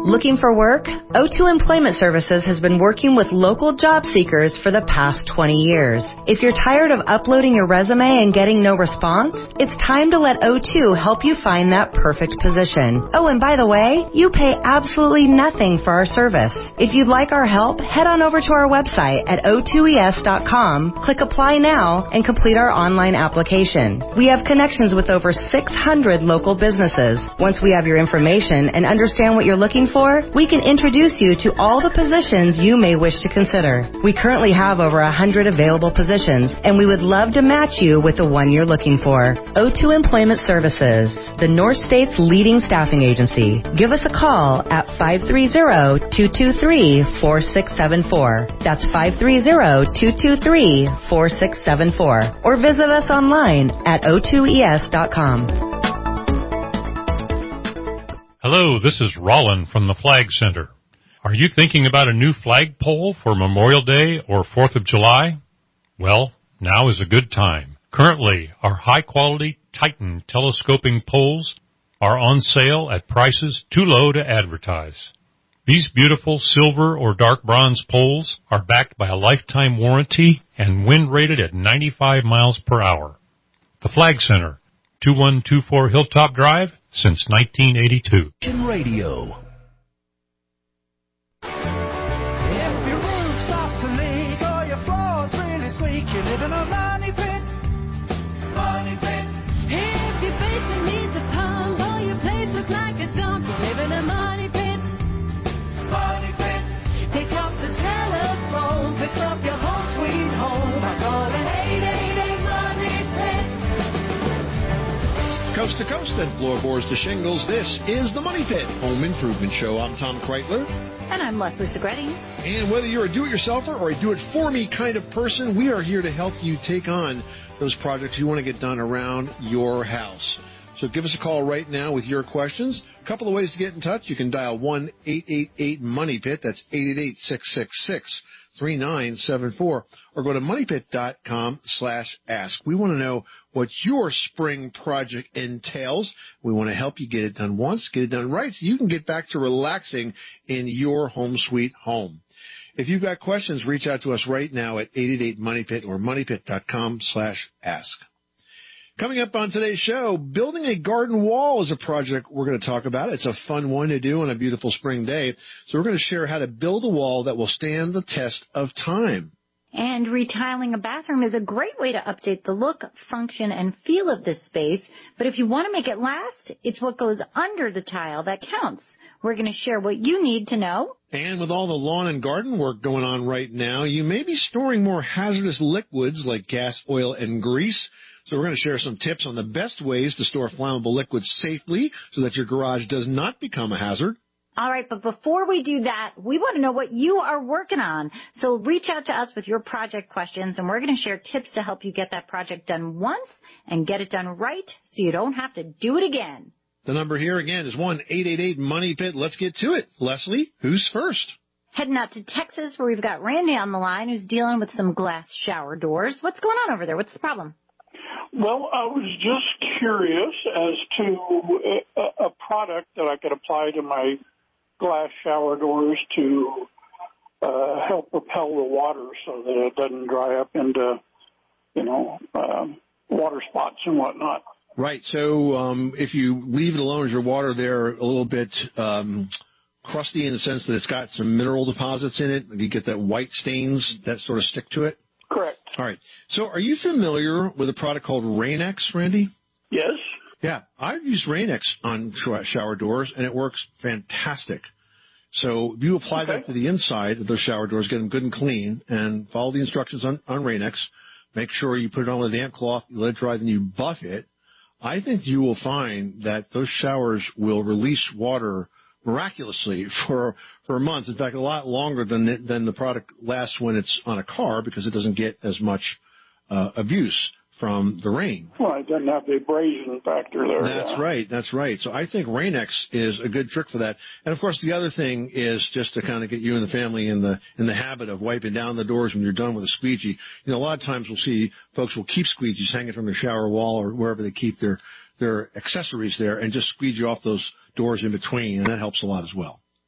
Looking for work? O2 Employment Services has been working with local job seekers for the past 20 years. If you're tired of uploading your resume and getting no response, it's time to let O2 help you find that perfect position. Oh, and by the way, you pay absolutely nothing for our service. If you'd like our help, head on over to our website at o2es.com, click Apply Now, and complete our online application. We have connections with over 600 local businesses. Once we have your information and understand what you're looking for, we can introduce you to all the positions you may wish to consider. We currently have over 100 available positions, and we would love to match you with the one you're looking for. O2 Employment Services, the North State's leading staffing agency. Give us a call at 530-223-4674. That's 530-223-4674. Or visit us online at o2es.com. Hello, this is Rollin from the Flag Center. Are you thinking about a new flagpole for Memorial Day or 4th of July? Well, now is a good time. Currently, our high-quality Titan telescoping poles are on sale at prices too low to advertise. These beautiful silver or dark bronze poles are backed by a lifetime warranty and wind rated at 95 miles per hour. The Flag Center, 2124 Hilltop Drive, since 1982. Radio. If your roof's off to leak or your floor's really squeak, you live in a money pit. Money pit. If your basement needs a pump or your place looks like a dump, you live in a money pit. Money pit. Pick up the telephone, fix up your home sweet home by calling 888 Money Pit. Coast to coast and floorboards to shingles, this is the Money Pit Home Improvement Show. I'm Tom Kreitler. And I'm Leslie Segretti. And whether you're a do-it-yourselfer or a do-it-for-me kind of person, we are here to help you take on those projects you want to get done around your house. So give us a call right now with your questions. A couple of ways to get in touch. You can dial 1-888-MONEYPIT. That's 888-666-3974. Or go to moneypit.com/ask. We want to know what your spring project entails. We want to help you get it done once, get it done right, so you can get back to relaxing in your home sweet home. If you've got questions, reach out to us right now at 888-MONEYPIT or moneypit.com/ask. Coming up on today's show, building a garden wall is a project we're going to talk about. It's a fun one to do on a beautiful spring day. So we're going to share how to build a wall that will stand the test of time. And retiling a bathroom is a great way to update the look, function, and feel of this space. But if you want to make it last, it's what goes under the tile that counts. We're going to share what you need to know. And with all the lawn and garden work going on right now, you may be storing more hazardous liquids like gas, oil, and grease. So we're going to share some tips on the best ways to store flammable liquids safely so that your garage does not become a hazard. All right, but before we do that, we want to know what you are working on. So reach out to us with your project questions, and we're going to share tips to help you get that project done once and get it done right so you don't have to do it again. The number here again is 1-888-MONEYPIT. Let's get to it. Leslie, who's first? Heading out to Texas, where we've got Randy on the line, who's dealing with some glass shower doors. What's going on over there? What's the problem? Well, I was just curious as to a product that I could apply to my glass shower doors to help repel the water so that it doesn't dry up into, water spots and whatnot. Right. So if you leave it alone, is your water there a little bit crusty in the sense that it's got some mineral deposits in it? You get that white stains that sort of stick to it? Correct. All right. So are you familiar with a product called Rain-X, Randy? Yes. Yeah. I've used Rain-X on shower doors, and it works fantastic. So you apply that to the inside of those shower doors, get them good and clean, and follow the instructions on Rain-X. Make sure you put it on with a damp cloth, you let it dry, then you buff it. I think you will find that those showers will release water miraculously for months. In fact, a lot longer than the product lasts when it's on a car because it doesn't get as much abuse from the rain. Well, it doesn't have the abrasion factor there. That's right. So I think Rain-X is a good trick for that. And of course, the other thing is just to kind of get you and the family in the habit of wiping down the doors when you're done with a squeegee. A lot of times we'll see folks will keep squeegees hanging from their shower wall or wherever they keep their accessories there and just squeegee off those doors in between, and that helps a lot as well.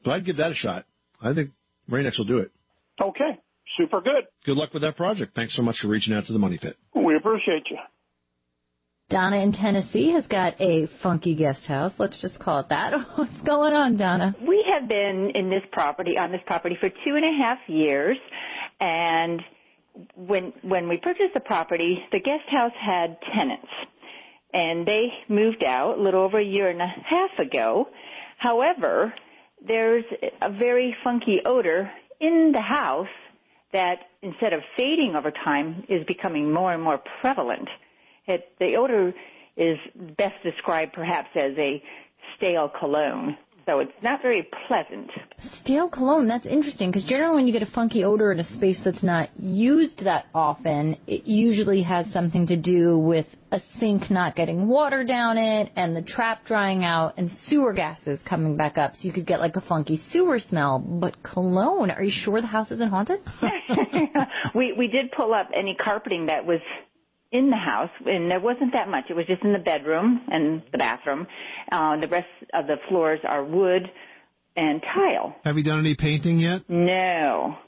But I'd give that a shot. I think Rain-X will do it. Okay, super good. Good luck with that project. Thanks so much for reaching out to the Money Pit. We appreciate you. Donna in Tennessee has got a funky guest house. Let's just call it that. What's going on, Donna? We have been on this property for 2.5 years, and when we purchased the property, the guest house had tenants, and they moved out a little over 1.5 years ago. However, there's a very funky odor in the house that, instead of fading over time, is becoming more and more prevalent. The odor is best described perhaps as a stale cologne, so it's not very pleasant. Stale cologne, that's interesting, because generally when you get a funky odor in a space that's not used that often, it usually has something to do with a sink not getting water down it and the trap drying out and sewer gases coming back up, so you could get like a funky sewer smell. But cologne, are you sure the house isn't haunted? We did pull up any carpeting that was in the house, and there wasn't that much. It was just in the bedroom and the bathroom. The rest of the floors are wood and tile. Have you done any painting yet? No.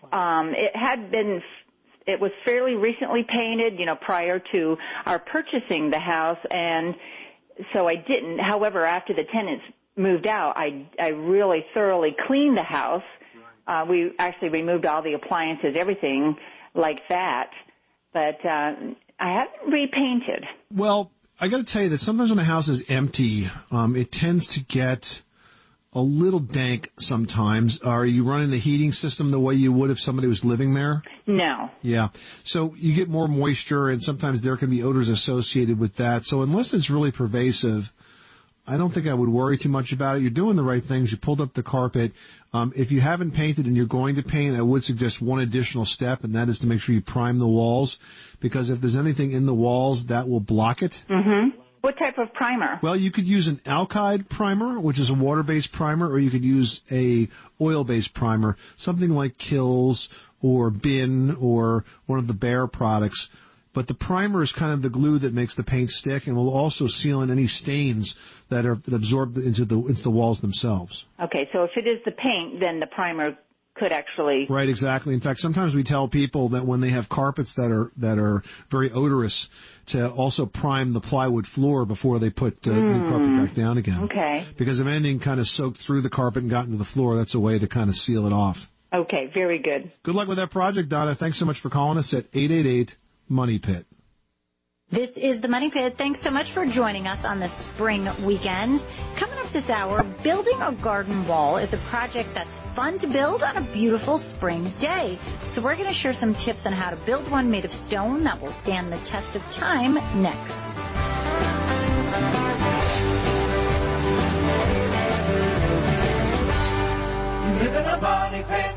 It was fairly recently painted, prior to our purchasing the house, and so I didn't. However, after the tenants moved out, I really thoroughly cleaned the house. We actually removed all the appliances, everything like that, but I haven't repainted. Well, I got to tell you that sometimes when a house is empty, it tends to get a little dank sometimes. Are you running the heating system the way you would if somebody was living there? No. Yeah. So you get more moisture, and sometimes there can be odors associated with that. So unless it's really pervasive, I don't think I would worry too much about it. You're doing the right things. You pulled up the carpet. If you haven't painted and you're going to paint, I would suggest one additional step, and that is to make sure you prime the walls, because if there's anything in the walls, that will block it. Mm-hmm. What type of primer? Well, you could use an alkyd primer, which is a water-based primer, or you could use a oil-based primer, something like Kills or Bin or one of the Behr products. But the primer is kind of the glue that makes the paint stick, and will also seal in any stains that absorb into the walls themselves. Okay, so if it is the paint, then the primer could actually... Right, exactly. In fact, sometimes we tell people that when they have carpets that are very odorous, to also prime the plywood floor before they put the new carpet back down again. Okay. Because if anything kind of soaked through the carpet and got into the floor, that's a way to kind of seal it off. Okay, very good. Good luck with that project, Donna. Thanks so much for calling us at 888-MONEY PIT. This is the Money Pit. Thanks so much for joining us on this spring weekend. Coming up this hour, building a garden wall is a project that's fun to build on a beautiful spring day. So we're going to share some tips on how to build one made of stone that will stand the test of time next. Live in a money pit.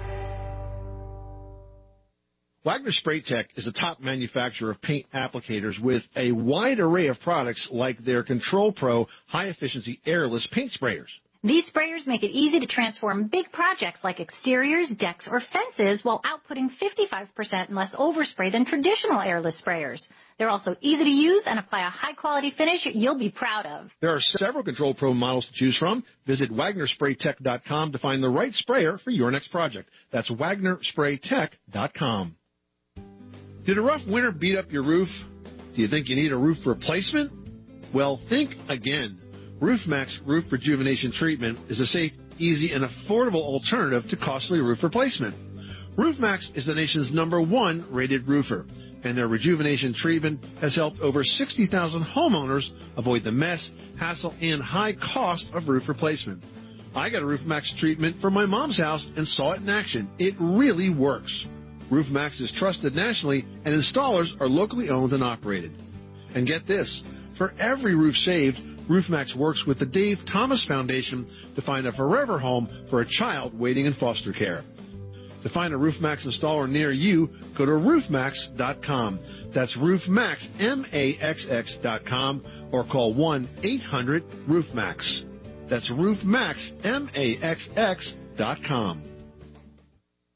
Wagner Spray Tech is a top manufacturer of paint applicators with a wide array of products like their Control Pro high-efficiency airless paint sprayers. These sprayers make it easy to transform big projects like exteriors, decks, or fences while outputting 55% less overspray than traditional airless sprayers. They're also easy to use and apply a high-quality finish you'll be proud of. There are several Control Pro models to choose from. Visit WagnerSprayTech.com to find the right sprayer for your next project. That's WagnerSprayTech.com. Did a rough winter beat up your roof? Do you think you need a roof replacement? Well, think again. RoofMax Roof Rejuvenation Treatment is a safe, easy, and affordable alternative to costly roof replacement. RoofMax is the nation's #1 rated roofer, and their rejuvenation treatment has helped over 60,000 homeowners avoid the mess, hassle, and high cost of roof replacement. I got a RoofMax treatment for my mom's house and saw it in action. It really works. RoofMax is trusted nationally, and installers are locally owned and operated. And get this, for every roof saved, RoofMax works with the Dave Thomas Foundation to find a forever home for a child waiting in foster care. To find a RoofMax installer near you, go to roofmax.com. That's roofmax.com, or call 1-800-RoofMax. That's roofmaxmaxx.com.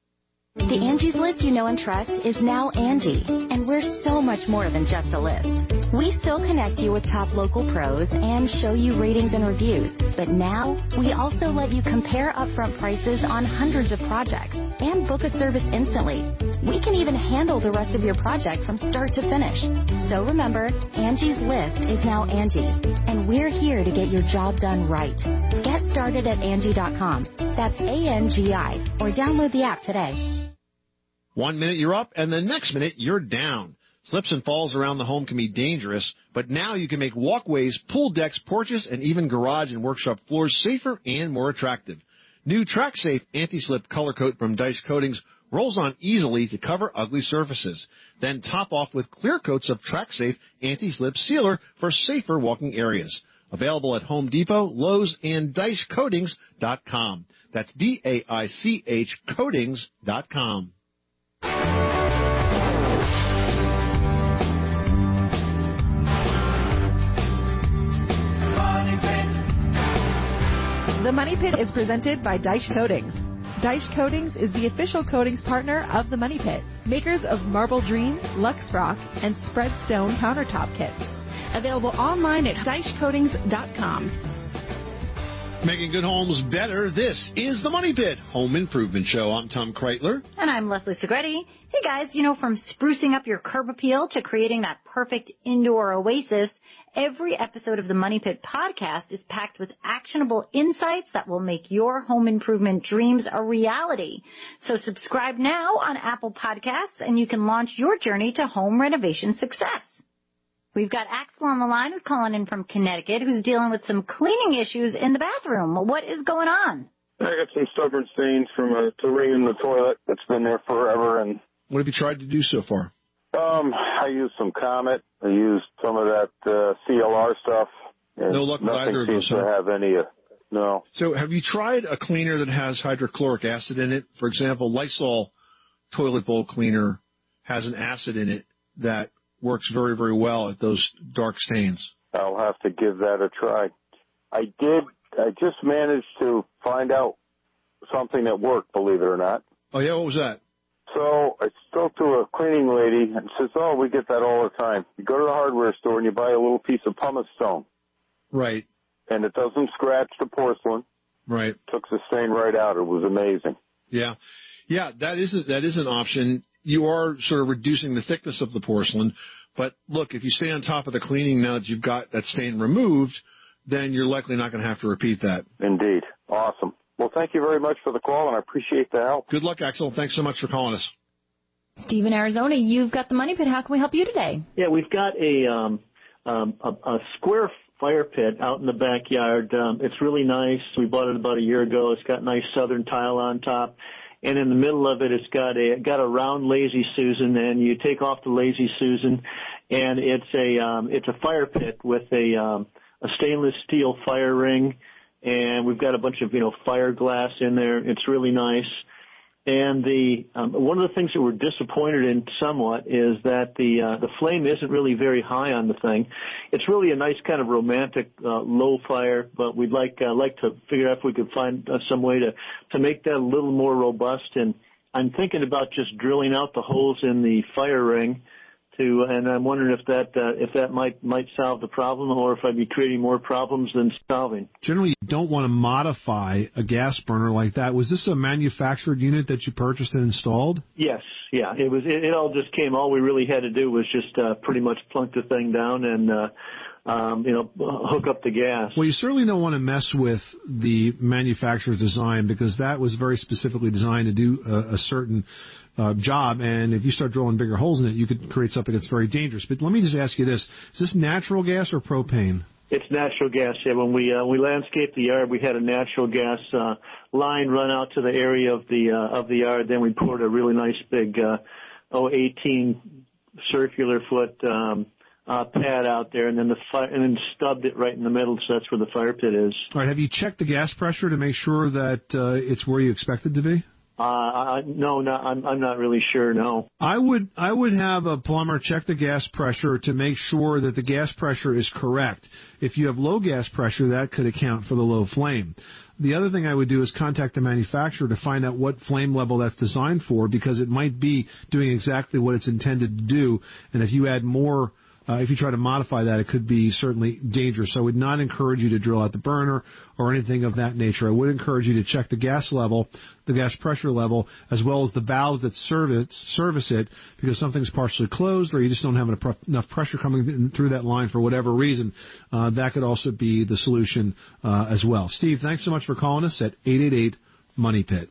The Angie's List you know and trust is now Angie, and we're so much more than just a list. We still connect you with top local pros and show you ratings and reviews, but now we also let you compare upfront prices on hundreds of projects and book a service instantly. We can even handle the rest of your project from start to finish. So remember, Angie's List is now Angie, and we're here to get your job done right. Get started at Angie.com. That's ANGI, or download the app today. 1 minute you're up, and the next minute you're down. Slips and falls around the home can be dangerous, but now you can make walkways, pool decks, porches, and even garage and workshop floors safer and more attractive. New TrackSafe Anti-Slip Color Coat from Dice Coatings rolls on easily to cover ugly surfaces. Then top off with clear coats of TrackSafe Anti-Slip Sealer for safer walking areas. Available at Home Depot, Lowe's, and DiceCoatings.com. That's DAICH Coatings.com. The Money Pit is presented by Dice Coatings. Dice Coatings is the official coatings partner of the Money Pit, makers of Marble Dream, Lux Rock, and Spreadstone countertop kits. Available online at DiceCoatings.com. Making good homes better, this is the Money Pit Home Improvement Show. I'm Tom Kreitler. And I'm Leslie Segretti. Hey guys, from sprucing up your curb appeal to creating that perfect indoor oasis, every episode of the Money Pit podcast is packed with actionable insights that will make your home improvement dreams a reality. So subscribe now on Apple Podcasts and you can launch your journey to home renovation success. We've got Axel on the line who's calling in from Connecticut, who's dealing with some cleaning issues in the bathroom. What is going on? I got some stubborn stains from a ring in the toilet that's been there forever. And what have you tried to do so far? I used some Comet. I used some of that CLR stuff. And no luck with either of those. Nothing seems to have any. No. So have you tried a cleaner that has hydrochloric acid in it? For example, Lysol toilet bowl cleaner has an acid in it that works very, very well at those dark stains. I'll have to give that a try. I just managed to find out something that worked, believe it or not. Oh, yeah? What was that? So I spoke to a cleaning lady and says, oh, we get that all the time. You go to the hardware store and you buy a little piece of pumice stone. Right. And it doesn't scratch the porcelain. Right. Took the stain right out. It was amazing. Yeah. Yeah, that is an option. You are sort of reducing the thickness of the porcelain. But look, if you stay on top of the cleaning now that you've got that stain removed, then you're likely not going to have to repeat that. Indeed. Awesome. Well, thank you very much for the call, and I appreciate the help. Good luck, Axel. Thanks so much for calling us. Steve in Arizona, you've got the Money Pit. How can we help you today? Yeah, we've got a square fire pit out in the backyard. It's really nice. We bought it about a year ago. It's got nice southern tile on top. And in the middle of it, it's got a round Lazy Susan, and you take off the Lazy Susan, and it's a fire pit with a stainless steel fire ring, and we've got a bunch of fire glass in there. It's really nice. And one of the things that we're disappointed in somewhat is that the flame isn't really very high on the thing. It's really a nice kind of romantic low fire, but we'd like to figure out if we could find some way to make that a little more robust. And I'm thinking about just drilling out the holes in the fire ring and I'm wondering if that might solve the problem, or if I'd be creating more problems than solving. Generally, you don't want to modify a gas burner like that. Was this a manufactured unit that you purchased and installed? Yes, yeah. It all just came. All we really had to do was just pretty much plunk the thing down and hook up the gas. Well, you certainly don't want to mess with the manufacturer's design, because that was very specifically designed to do a certain job, and if you start drilling bigger holes in it, you could create something that's very dangerous. But let me just ask you this. Is this natural gas or propane? It's natural gas. Yeah, when we landscaped the yard, we had a natural gas line run out to the area of the yard. Then we poured a really nice big 18 circular foot pad out there, and then stubbed it right in the middle, so that's where the fire pit is. All right. Have you checked the gas pressure to make sure that it's where you expect it to be? No, I'm not really sure. No. I would have a plumber check the gas pressure to make sure that the gas pressure is correct. If you have low gas pressure, that could account for the low flame. The other thing I would do is contact the manufacturer to find out what flame level that's designed for, because it might be doing exactly what it's intended to do. And if you add more, if you try to modify that, it could be certainly dangerous. So I would not encourage you to drill out the burner or anything of that nature. I would encourage you to check the gas level, the gas pressure level, as well as the valves that service it, because something's partially closed or you just don't have enough pressure coming through that line for whatever reason. That could also be the solution as well. Steve, thanks so much for calling us at 888-MONEY-PIT.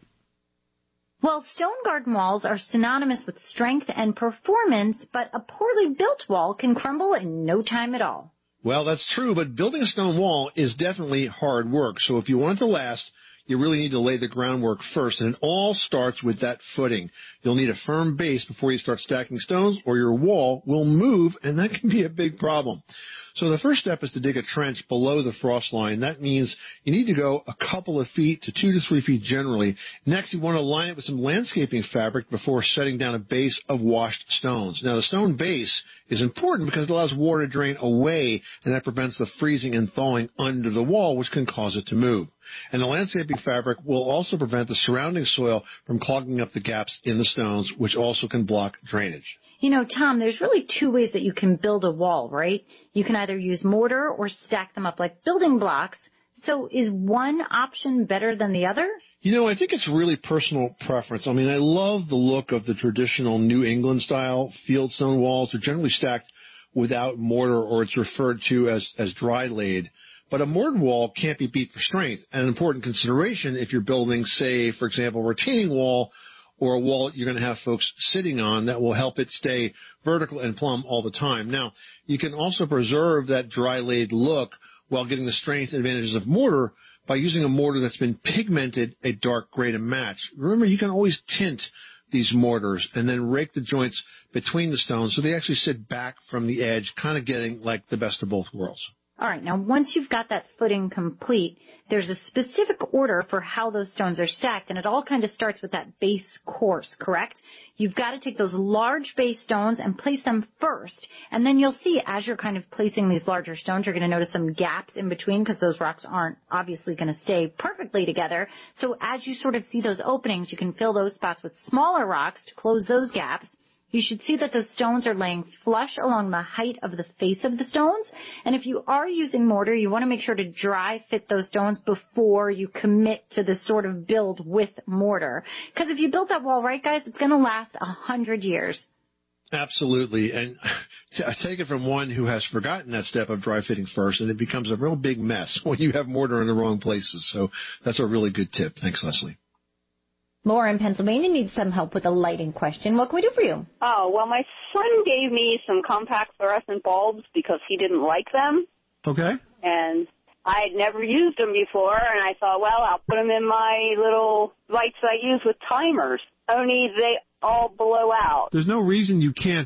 Well, stone garden walls are synonymous with strength and performance, but a poorly built wall can crumble in no time at all. Well, that's true, but building a stone wall is definitely hard work. So if you want it to last, you really need to lay the groundwork first, and it all starts with that footing. You'll need a firm base before you start stacking stones, or your wall will move, and that can be a big problem. So the first step is to dig a trench below the frost line. That means you need to go a couple of feet to 2 to 3 feet generally. Next, you want to line it with some landscaping fabric before setting down a base of washed stones. Now, the stone base is important because it allows water to drain away, and that prevents the freezing and thawing under the wall, which can cause it to move. And the landscaping fabric will also prevent the surrounding soil from clogging up the gaps in the stones, which also can block drainage. You know, Tom, there's really two ways that you can build a wall, right? You can either use mortar or stack them up like building blocks. So is one option better than the other? You know, I think it's really personal preference. I mean, I love the look of the traditional New England style fieldstone walls. They're generally stacked without mortar, or it's referred to as dry laid. But a mortared wall can't be beat for strength. An important consideration if you're building, say, for example, a retaining wall or a wall that you're going to have folks sitting on that will help it stay vertical and plumb all the time. Now, you can also preserve that dry-laid look while getting the strength advantages of mortar by using a mortar that's been pigmented a dark gray to match. Remember, you can always tint these mortars and then rake the joints between the stones so they actually sit back from the edge, kind of getting like the best of both worlds. All right, now once you've got that footing complete, there's a specific order for how those stones are stacked, and it all kind of starts with that base course, correct? You've got to take those large base stones and place them first, and then you'll see as you're kind of placing these larger stones, you're going to notice some gaps in between because those rocks aren't obviously going to stay perfectly together. So as you sort of see those openings, you can fill those spots with smaller rocks to close those gaps. You should see that those stones are laying flush along the height of the face of the stones. And if you are using mortar, you want to make sure to dry fit those stones before you commit to this sort of build with mortar. Because if you build that wall right, guys, it's going to last 100 years. Absolutely. And I take it from one who has forgotten that step of dry fitting first, and it becomes a real big mess when you have mortar in the wrong places. So that's a really good tip. Thanks, Leslie. Laura in Pennsylvania needs some help with a lighting question. What can we do for you? Oh, well, my son gave me some compact fluorescent bulbs because he didn't like them. Okay. And I had never used them before, and I thought, well, I'll put them in my little lights I use with timers. Only they all blow out. There's no reason you can't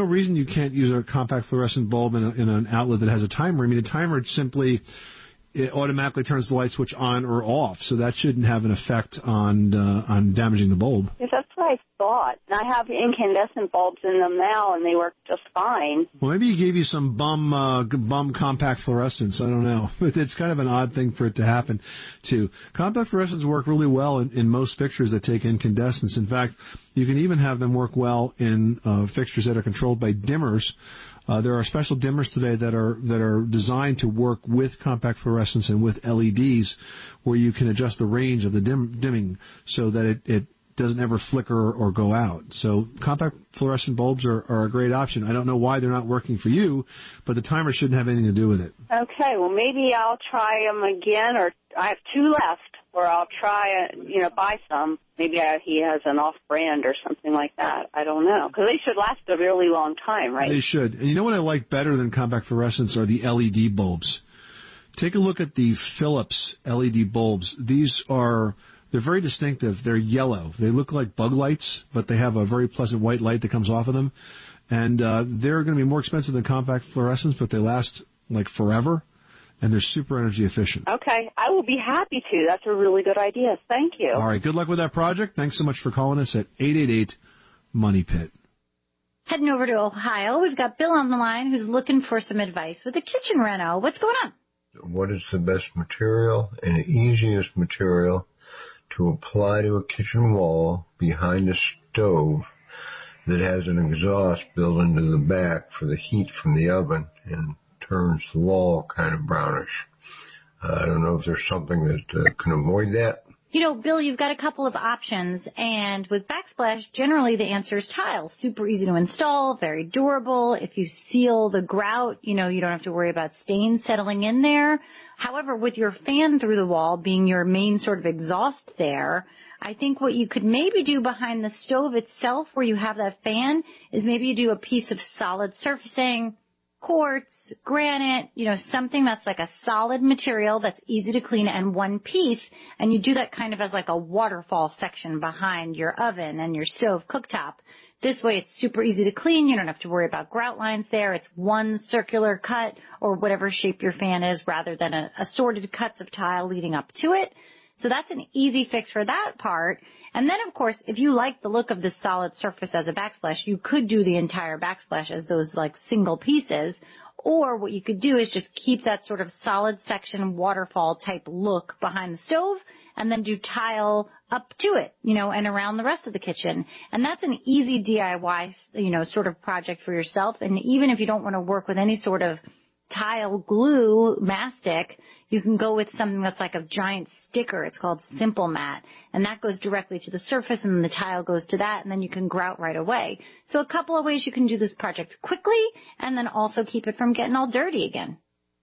use a compact fluorescent bulb in an outlet that has a timer. I mean, a timer simply it automatically turns the light switch on or off, so that shouldn't have an effect on damaging the bulb. Yes, that's what I thought. And I have incandescent bulbs in them now, and they work just fine. Well, maybe he gave you some bum compact fluorescents. I don't know. It's kind of an odd thing for it to happen, too. Compact fluorescents work really well in most fixtures that take incandescence. In fact, you can even have them work well in fixtures that are controlled by dimmers. There are special dimmers today that are designed to work with compact fluorescence and with LEDs, where you can adjust the range of the dimming so that it doesn't ever flicker or go out. So compact fluorescent bulbs are a great option. I don't know why they're not working for you, but the timer shouldn't have anything to do with it. Okay, well, maybe I'll try them again, or I have 2 left, or I'll try, buy some. Maybe he has an off-brand or something like that. I don't know. Because they should last a really long time, right? They should. And you know what I like better than compact fluorescents are the LED bulbs. Take a look at the Philips LED bulbs. They're very distinctive. They're yellow. They look like bug lights, but they have a very pleasant white light that comes off of them. And they're going to be more expensive than compact fluorescents, but they last like forever. and they're super energy efficient. Okay, I will be happy to. That's a really good idea. Thank you. All right, good luck with that project. Thanks so much for calling us at 888-MONEY-PIT. Heading over to Ohio, we've got Bill on the line who's looking for some advice with a kitchen reno. What's going on? What is the best material and easiest material to apply to a kitchen wall behind a stove that has an exhaust built into the back for the heat from the oven and turns the wall kind of brownish? I don't know if there's something that can avoid that. You know, Bill, you've got a couple of options, and with Backsplash, generally the answer is tile. Super easy to install, very durable. If you seal the grout, you know, you don't have to worry about stains settling in there. However, with your fan through the wall being your main sort of exhaust there, I think what you could maybe do behind the stove itself where you have that fan is maybe you do a piece of solid surfacing, quartz, granite, you know, something that's like a solid material that's easy to clean and one piece, and you do that kind of as like a waterfall section behind your oven and your stove cooktop. This way it's super easy to clean. You don't have to worry about grout lines there. It's one circular cut or whatever shape your fan is rather than assorted cuts of tile leading up to it. So that's an easy fix for that part. And then, of course, if you like the look of this solid surface as a backsplash, you could do the entire backsplash as those like single pieces. Or what you could do is just keep that sort of solid section waterfall type look behind the stove and then do tile up to it, you know, and around the rest of the kitchen. And that's an easy DIY, you know, sort of project for yourself. And even if you don't want to work with any sort of tile glue mastic, you can go with something that's like a giant sticker. It's called Simple Mat, and that goes directly to the surface, and then the tile goes to that, and then you can grout right away. So a couple of ways you can do this project quickly and then also keep it from getting all dirty again.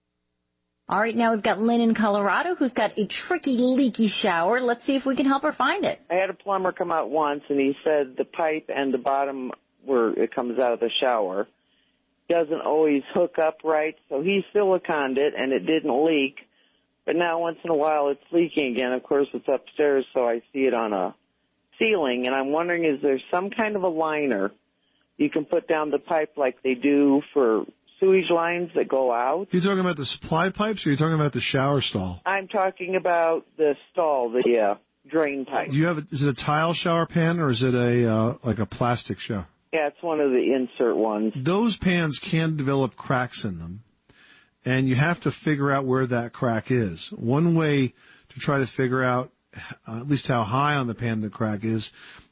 All right, now we've got Lynn in Colorado who's got a tricky, leaky shower. Let's see if we can help her find it. I had a plumber come out once, and he said the pipe and the bottom where it comes out of the shower doesn't always hook up right, so he siliconed it, and it didn't leak. But now once in a while it's leaking again. Of course, it's upstairs, so I see it on a ceiling, and I'm wondering, is there some kind of a liner you can put down the pipe like they do for sewage lines that go out? You're talking about the supply pipes, or you're talking about the shower stall? I'm talking about the stall, the drain pipe. Do you have? Is it a tile shower pan, or is it a like a plastic shower? Yeah, it's one of the insert ones. Those pans can develop cracks in them, and you have to figure out where that crack is. One way to try to figure out at least how high on the pan the crack is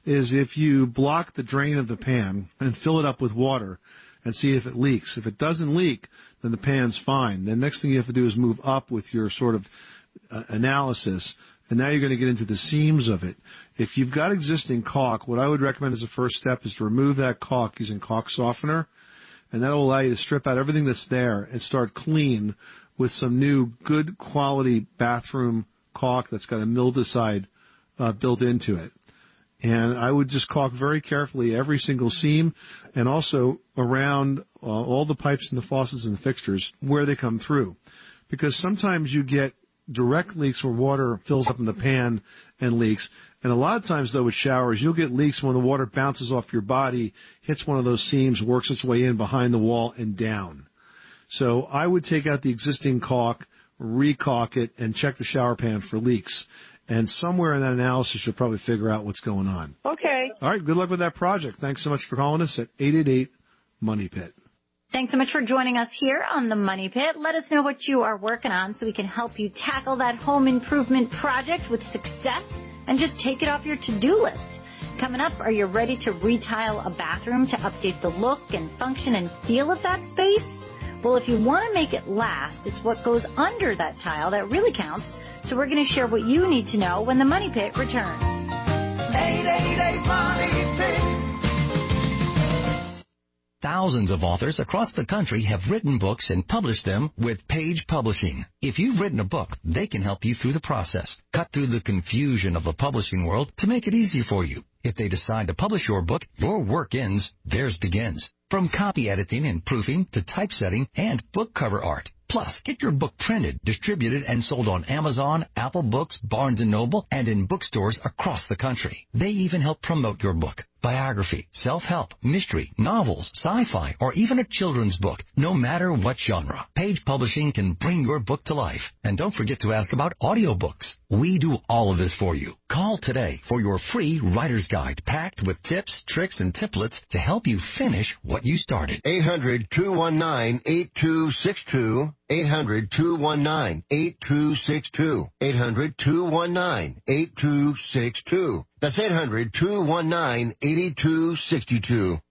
if you block the drain of the pan and fill it up with water and see if it leaks. If it doesn't leak, then the pan's fine. The next thing you have to do is move up with your sort of analysis, and now you're going to get into the seams of it. If you've got existing caulk, what I would recommend as a first step is to remove that caulk using caulk softener, and that will allow you to strip out everything that's there and start clean with some new good quality bathroom caulk that's got a mildewcide built into it. And I would just caulk very carefully every single seam and also around all the pipes and the faucets and the fixtures where they come through. Because sometimes you get direct leaks where water fills up in the pan and leaks. And a lot of times, though, with showers, you'll get leaks when the water bounces off your body, hits one of those seams, works its way in behind the wall and down. So I would take out the existing caulk, re-caulk it, and check the shower pan for leaks. And somewhere in that analysis, you'll probably figure out what's going on. Okay. All right, good luck with that project. Thanks so much for calling us at 888-MONEY-PIT. Thanks so much for joining us here on the Money Pit. Let us know what you are working on so we can help you tackle that home improvement project with success and just take it off your to-do list. Coming up, are you ready to retile a bathroom to update the look and function and feel of that space? Well, if you want to make it last, it's what goes under that tile that really counts. So we're going to share what you need to know when the Money Pit returns. 888 Money Pit. Thousands of authors across the country have written books and published them with Page Publishing. If you've written a book, they can help you through the process, cut through the confusion of the publishing world to make it easy for you. If they decide to publish your book, your work ends, theirs begins. From copy editing and proofing to typesetting and book cover art. Plus, get your book printed, distributed, and sold on Amazon, Apple Books, Barnes & Noble, and in bookstores across the country. They even help promote your book. biography, self-help, mystery, novels, sci-fi, or even a children's book. No matter what genre, Page Publishing can bring your book to life. And don't forget to ask about audiobooks. We do all of this for you. Call today for your free writer's guide packed with tips, tricks, and templates to help you finish what you started. 800-219-8262. 800-219-8262. 800-219-8262. That's 800-219-8262.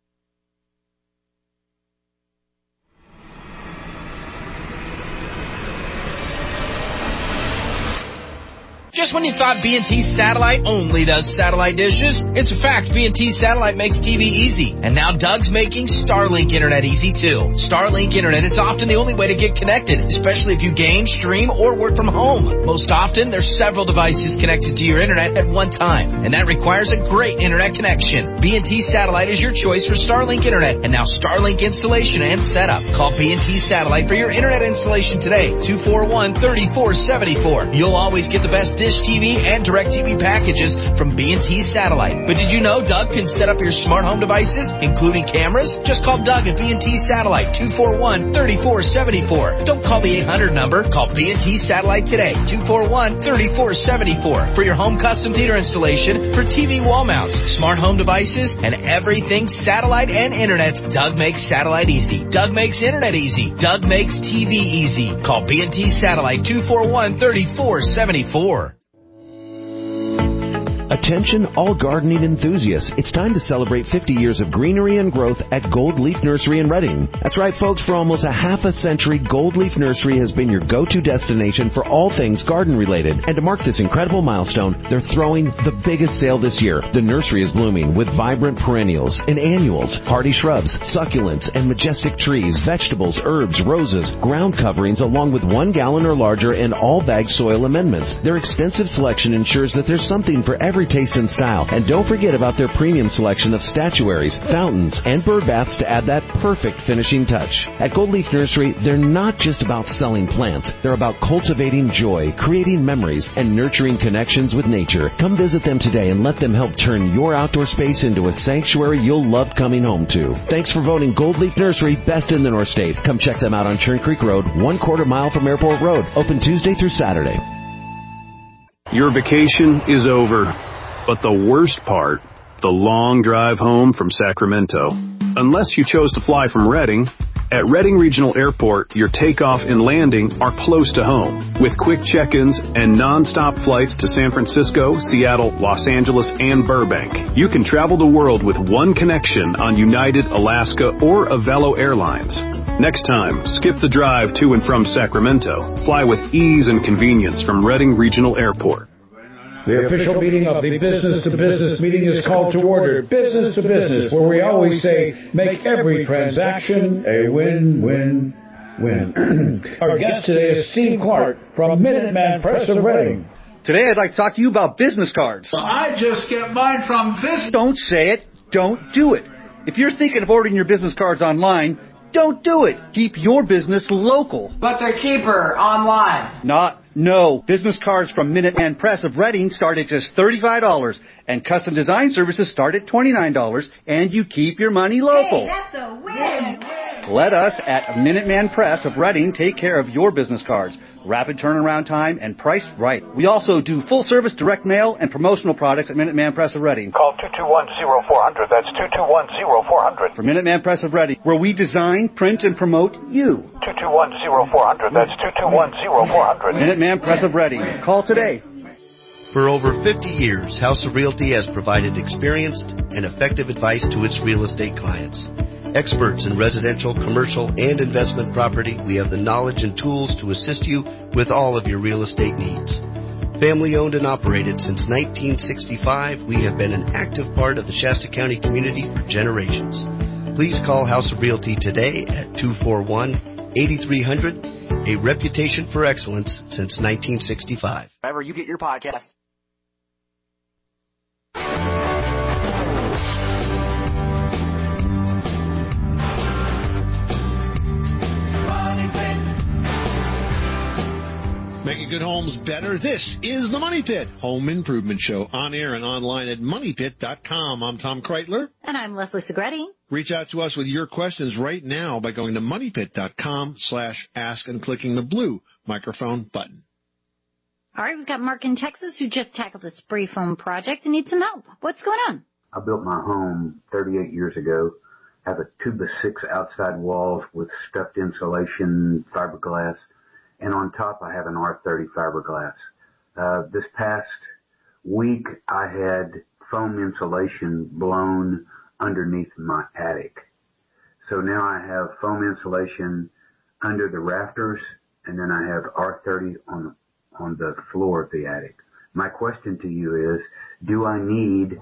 Just when you thought B&T Satellite only does satellite dishes, it's a fact B&T Satellite makes TV easy. And now Doug's making Starlink Internet easy too. Starlink Internet is often the only way to get connected, especially if you game, stream, or work from home. Most often, there's several devices connected to your internet at one time, and that requires a great internet connection. B&T Satellite is your choice for Starlink Internet, and now Starlink installation and setup. Call B&T Satellite for your internet installation today, 241-3474. You'll always get the best Dish TV and DirecTV packages from B&T Satellite. But did you know Doug can set up your smart home devices, including cameras? Just call Doug at B&T Satellite, 241-3474. Don't call the 800 number. Call B&T Satellite today, 241-3474. For your home custom theater installation, for TV wall mounts, smart home devices, and everything satellite and internet, Doug makes satellite easy. Doug makes internet easy. Doug makes TV easy. Call B&T Satellite, 241-3474. Attention all gardening enthusiasts. It's time to celebrate 50 years of greenery and growth at Gold Leaf Nursery in Reading. That's right, folks. For almost a half a century, Gold Leaf Nursery has been your go-to destination for all things garden-related. And to mark this incredible milestone, they're throwing the biggest sale this year. The nursery is blooming with vibrant perennials and annuals, hardy shrubs, succulents, and majestic trees, vegetables, herbs, roses, ground coverings, along with 1 gallon or larger and all-bag soil amendments. Their extensive selection ensures that there's something for every taste and style. And don't forget about their premium selection of statuaries, fountains, and bird baths to add that perfect finishing touch. At Gold Leaf Nursery, they're not just about selling plants. They're about cultivating joy, creating memories, and nurturing connections with nature. Come visit them today and let them help turn your outdoor space into a sanctuary you'll love coming home to. Thanks for voting Gold Leaf Nursery best in the North State. Come check them out on Churn Creek Road, 1/4 mile from Airport Road. Open Tuesday through Saturday. Your vacation is over. But the worst part, the long drive home from Sacramento. Unless you chose to fly from Redding, at Redding Regional Airport, your takeoff and landing are close to home. With quick check-ins and non-stop flights to San Francisco, Seattle, Los Angeles, and Burbank, you can travel the world with one connection on United, Alaska, or Avelo Airlines. Next time, skip the drive to and from Sacramento. Fly with ease and convenience from Redding Regional Airport. The official meeting of the Business to Business meeting is called to order. Business to Business, where we always say, make every transaction a win-win-win. Our guest today is Steve Clark from Minuteman Press of Reading. Today I'd like to talk to you about business cards. I just get mine from this. Don't say it. Don't do it. If you're thinking of ordering your business cards online, don't do it. Keep your business local. But they're cheaper online. No. Business cards from Minuteman Press of Reading start at just $35, and custom design services start at $29, and you keep your money local. Hey, that's a win. Let us at Minuteman Press of Reading take care of your business cards. Rapid turnaround time and priced right. We also do full-service direct mail and promotional products at Minuteman Press of Reading. Call 221-0400. That's 221-0400. For Minuteman Press of Reading, where we design, print, and promote you. 221-0400. That's 221-0400. Minuteman Press of Reading. Call today. For over 50 years, House of Realty has provided experienced and effective advice to its real estate clients. Experts in residential, commercial, and investment property, we have the knowledge and tools to assist you with all of your real estate needs. Family owned and operated since 1965, we have been an active part of the Shasta County community for generations. Please call House of Realty today at 241-8300, a reputation for excellence since 1965. Wherever you get your podcast. Making Making homes better. This is the Money Pit Home Improvement Show, on air and online at MoneyPit.com. I'm Tom Kreitler. And I'm Leslie Segretti. Reach out to us with your questions right now by going to MoneyPit.com/ask and clicking the blue microphone button. All right, we've got Mark in Texas who just tackled a spray foam project and needs some help. What's going on? I built my home 38 years ago. I have a 2x6 outside walls with stuffed insulation, fiberglass, and on top I have an R30 fiberglass. This past week I had foam insulation blown underneath my attic. So now I have foam insulation under the rafters, and then I have R30 on the floor of the attic. My question to you is, do I need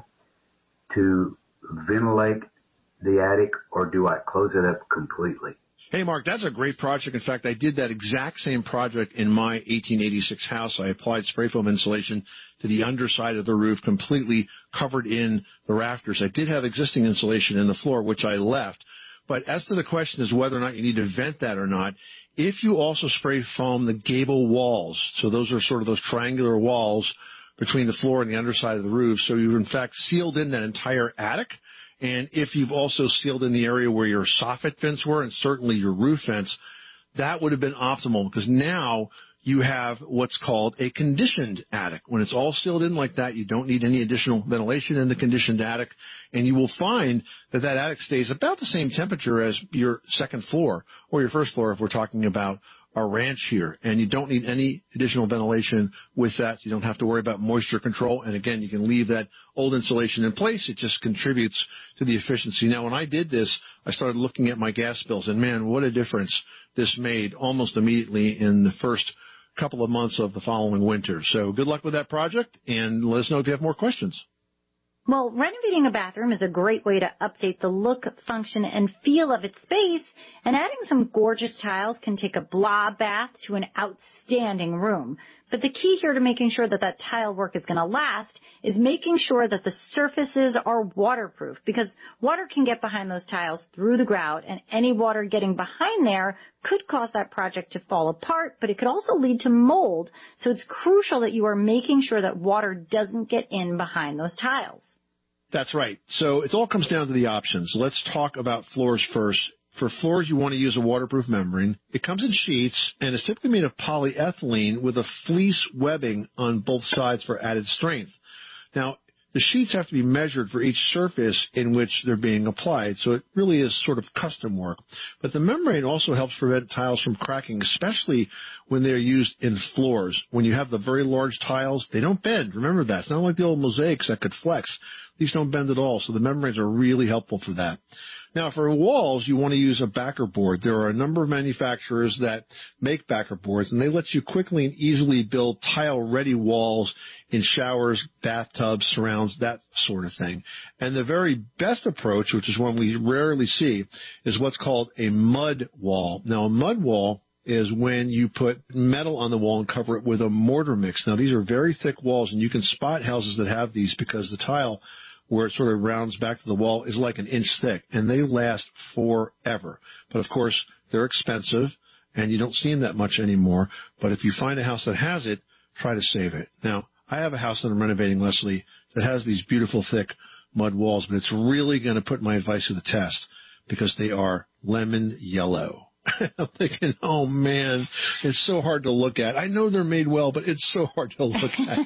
to ventilate the attic, or do I close it up completely? Hey, Mark, that's a great project. In fact, I did that exact same project in my 1886 house. I applied spray foam insulation to the underside of the roof, completely covered in the rafters. I did have existing insulation in the floor, which I left. But as to the question is whether or not you need to vent that or not, if you also spray foam the gable walls, so those are sort of those triangular walls between the floor and the underside of the roof, so you've in fact sealed in that entire attic. And if you've also sealed in the area where your soffit vents were and certainly your roof vents, that would have been optimal, because now you have what's called a conditioned attic. When it's all sealed in like that, you don't need any additional ventilation in the conditioned attic, and you will find that that attic stays about the same temperature as your second floor or your first floor if we're talking about a ranch here. And you don't need any additional ventilation with that. You don't have to worry about moisture control. And again, you can leave that old insulation in place. It just contributes to the efficiency. Now, when I did this, I started looking at my gas bills, and man, what a difference this made almost immediately in the first couple of months of the following winter. So good luck with that project, and let us know if you have more questions. Well, renovating a bathroom is a great way to update the look, function, and feel of its space, and adding some gorgeous tiles can take a blah bath to an outstanding room. But the key here to making sure that that tile work is going to last is making sure that the surfaces are waterproof, because water can get behind those tiles through the grout, and any water getting behind there could cause that project to fall apart, but it could also lead to mold. So it's crucial that you are making sure that water doesn't get in behind those tiles. That's right. So it all comes down to the options. Let's talk about floors first. For floors, you want to use a waterproof membrane. It comes in sheets and is typically made of polyethylene with a fleece webbing on both sides for added strength. Now, the sheets have to be measured for each surface in which they're being applied, so it really is sort of custom work. But the membrane also helps prevent tiles from cracking, especially when they're used in floors. When you have the very large tiles, they don't bend. Remember that. It's not like the old mosaics that could flex. These don't bend at all, so the membranes are really helpful for that. Now, for walls, you want to use a backer board. There are a number of manufacturers that make backer boards, and they let you quickly and easily build tile-ready walls in showers, bathtubs, surrounds, that sort of thing. And the very best approach, which is one we rarely see, is what's called a mud wall. Now, a mud wall is when you put metal on the wall and cover it with a mortar mix. Now, these are very thick walls, and you can spot houses that have these because the tile, where it sort of rounds back to the wall, is like an inch thick, and they last forever. But, of course, they're expensive, and you don't see them that much anymore. But if you find a house that has it, try to save it. Now, I have a house that I'm renovating, Leslie, that has these beautiful, thick mud walls, but it's really going to put my advice to the test because they are lemon yellow. I'm thinking, oh, man, it's so hard to look at. I know they're made well, but it's so hard to look at.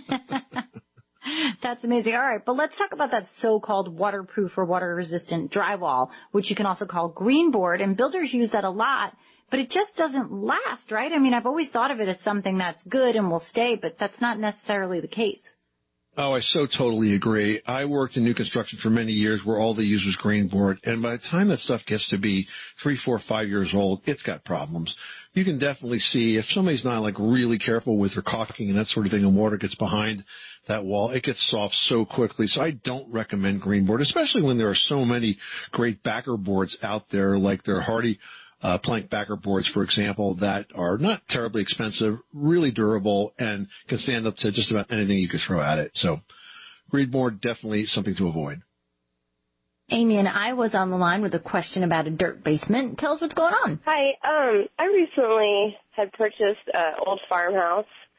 That's amazing. All right, but let's talk about that so-called waterproof or water-resistant drywall, which you can also call green board, and builders use that a lot, but it just doesn't last, right? I mean, I've always thought of it as something that's good and will stay, but that's not necessarily the case. Oh, I so totally agree. I worked in new construction for many years where all they used was green board, and by the time that stuff gets to be 3, 4, 5 years old, it's got problems. You can definitely see if somebody's not like really careful with their caulking and that sort of thing, and water gets behind that wall, it gets soft so quickly. So I don't recommend green board, especially when there are so many great backer boards out there, like their Hardy plank backer boards, for example, that are not terribly expensive, really durable, and can stand up to just about anything you could throw at it. So green board, definitely something to avoid. Amy and I was on the line with a question about a dirt basement. Tell us what's going on. Hi. I recently had purchased an old farmhouse,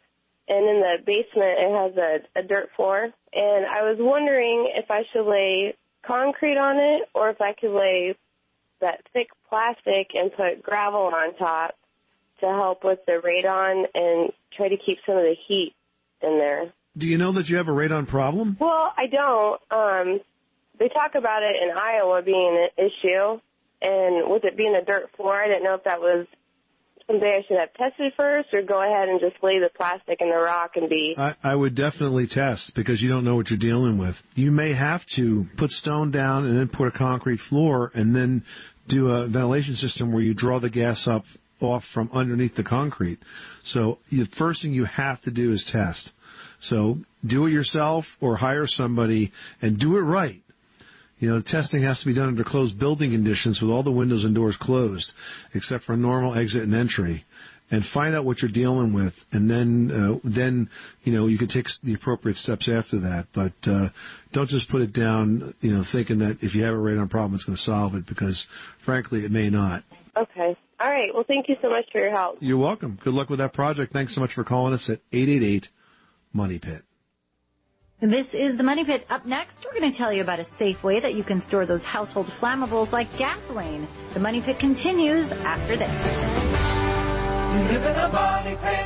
and in the basement it has a dirt floor. And I was wondering if I should lay concrete on it or if I could lay that thick plastic and put gravel on top to help with the radon and try to keep some of the heat in there. Do you know that you have a radon problem? Well, I don't. They talk about it in Iowa being an issue, and with it being a dirt floor, I didn't know if that was something I should have tested first or go ahead and just lay the plastic and the rock and be... I would definitely test because you don't know what you're dealing with. You may have to put stone down and then put a concrete floor and then do a ventilation system where you draw the gas up off from underneath the concrete. So the first thing you have to do is test. So do it yourself or hire somebody and do it right. You know, the testing has to be done under closed building conditions with all the windows and doors closed, except for normal exit and entry. And find out what you're dealing with, and then you know you can take the appropriate steps after that. But don't just put it down, you know, thinking that if you have a radon problem, it's going to solve it, because frankly, it may not. Okay. All right. Well, thank you so much for your help. You're welcome. Good luck with that project. Thanks so much for calling us at 888-MONEY-PIT. This is the Money Pit. Up next, we're going to tell you about a safe way that you can store those household flammables like gasoline. The Money Pit continues after this. You live in a money pit.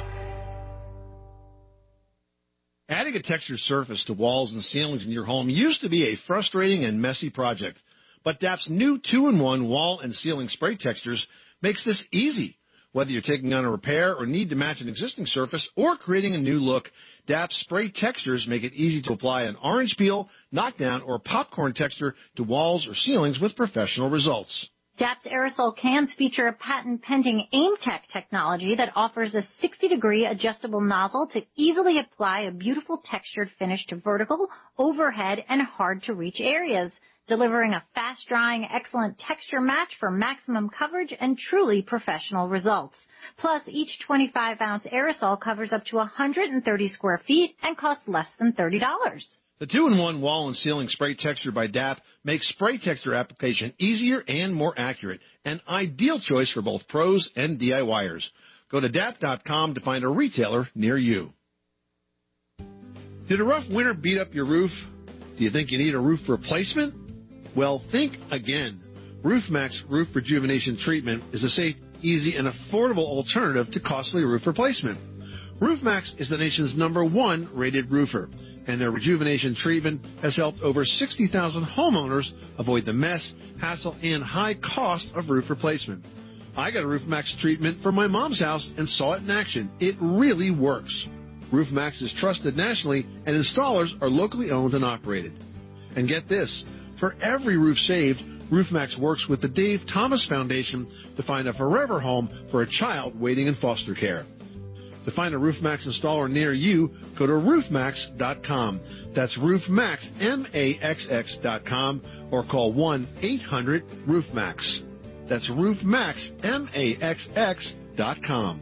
Adding a textured surface to walls and ceilings in your home used to be a frustrating and messy project, but DAP's new 2-in-1 wall and ceiling spray textures makes this easy. Whether you're taking on a repair or need to match an existing surface or creating a new look, DAP's spray textures make it easy to apply an orange peel, knockdown, or popcorn texture to walls or ceilings with professional results. DAP's aerosol cans feature a patent-pending AimTech technology that offers a 60-degree adjustable nozzle to easily apply a beautiful textured finish to vertical, overhead, and hard-to-reach areas, delivering a fast-drying, excellent texture match for maximum coverage and truly professional results. Plus, each 25-ounce aerosol covers up to 130 square feet and costs less than $30. The 2-in-1 wall and ceiling spray texture by DAP makes spray texture application easier and more accurate, an ideal choice for both pros and DIYers. Go to DAP.com to find a retailer near you. Did a rough winter beat up your roof? Do you think you need a roof replacement? Well, think again. RoofMax Roof Rejuvenation Treatment is a safe, easy, and affordable alternative to costly roof replacement. RoofMax is the nation's #1 rated roofer, and their rejuvenation treatment has helped over 60,000 homeowners avoid the mess, hassle, and high cost of roof replacement. I got a RoofMax treatment for my mom's house and saw it in action. It really works. RoofMax is trusted nationally, and installers are locally owned and operated. And get this, for every roof saved, RoofMax works with the Dave Thomas Foundation to find a forever home for a child waiting in foster care. To find a RoofMax installer near you, go to roofmax.com. That's roofmax, MAXX.com, or call 1-800-RoofMax. That's roofmax, MAXX.com.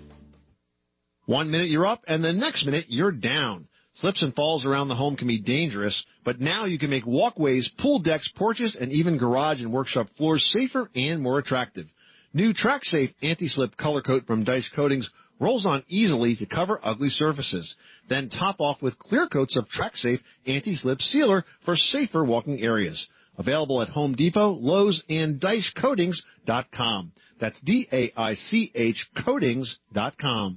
1 minute you're up, and the next minute you're down. Slips and falls around the home can be dangerous, but now you can make walkways, pool decks, porches, and even garage and workshop floors safer and more attractive. New TrackSafe Anti-Slip Color Coat from Dice Coatings rolls on easily to cover ugly surfaces. Then top off with clear coats of TrackSafe Anti-Slip Sealer for safer walking areas. Available at Home Depot, Lowe's, and DiceCoatings.com. That's DAICH Coatings.com.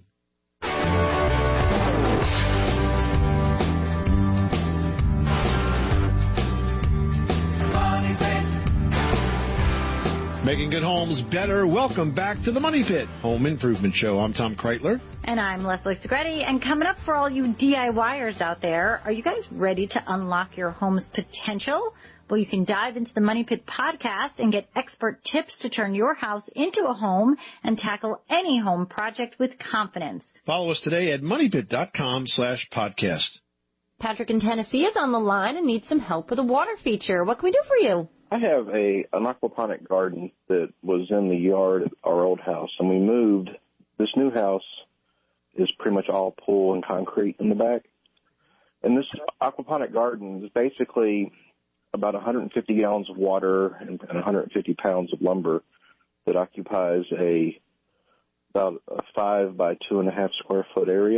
Making good homes better. Welcome back to the Money Pit Home Improvement Show. I'm Tom Kreitler. And I'm Leslie Segretti. And coming up for all you DIYers out there, are you guys ready to unlock your home's potential? Well, you can dive into the Money Pit podcast and get expert tips to turn your house into a home and tackle any home project with confidence. Follow us today at moneypit.com/podcast. Patrick in Tennessee is on the line and needs some help with a water feature. What can we do for you? I have an aquaponic garden that was in the yard at our old house, and we moved. This new house is pretty much all pool and concrete in the back. And this aquaponic garden is basically about 150 gallons of water and 150 pounds of lumber that occupies about a 5 by 2.5 square foot area.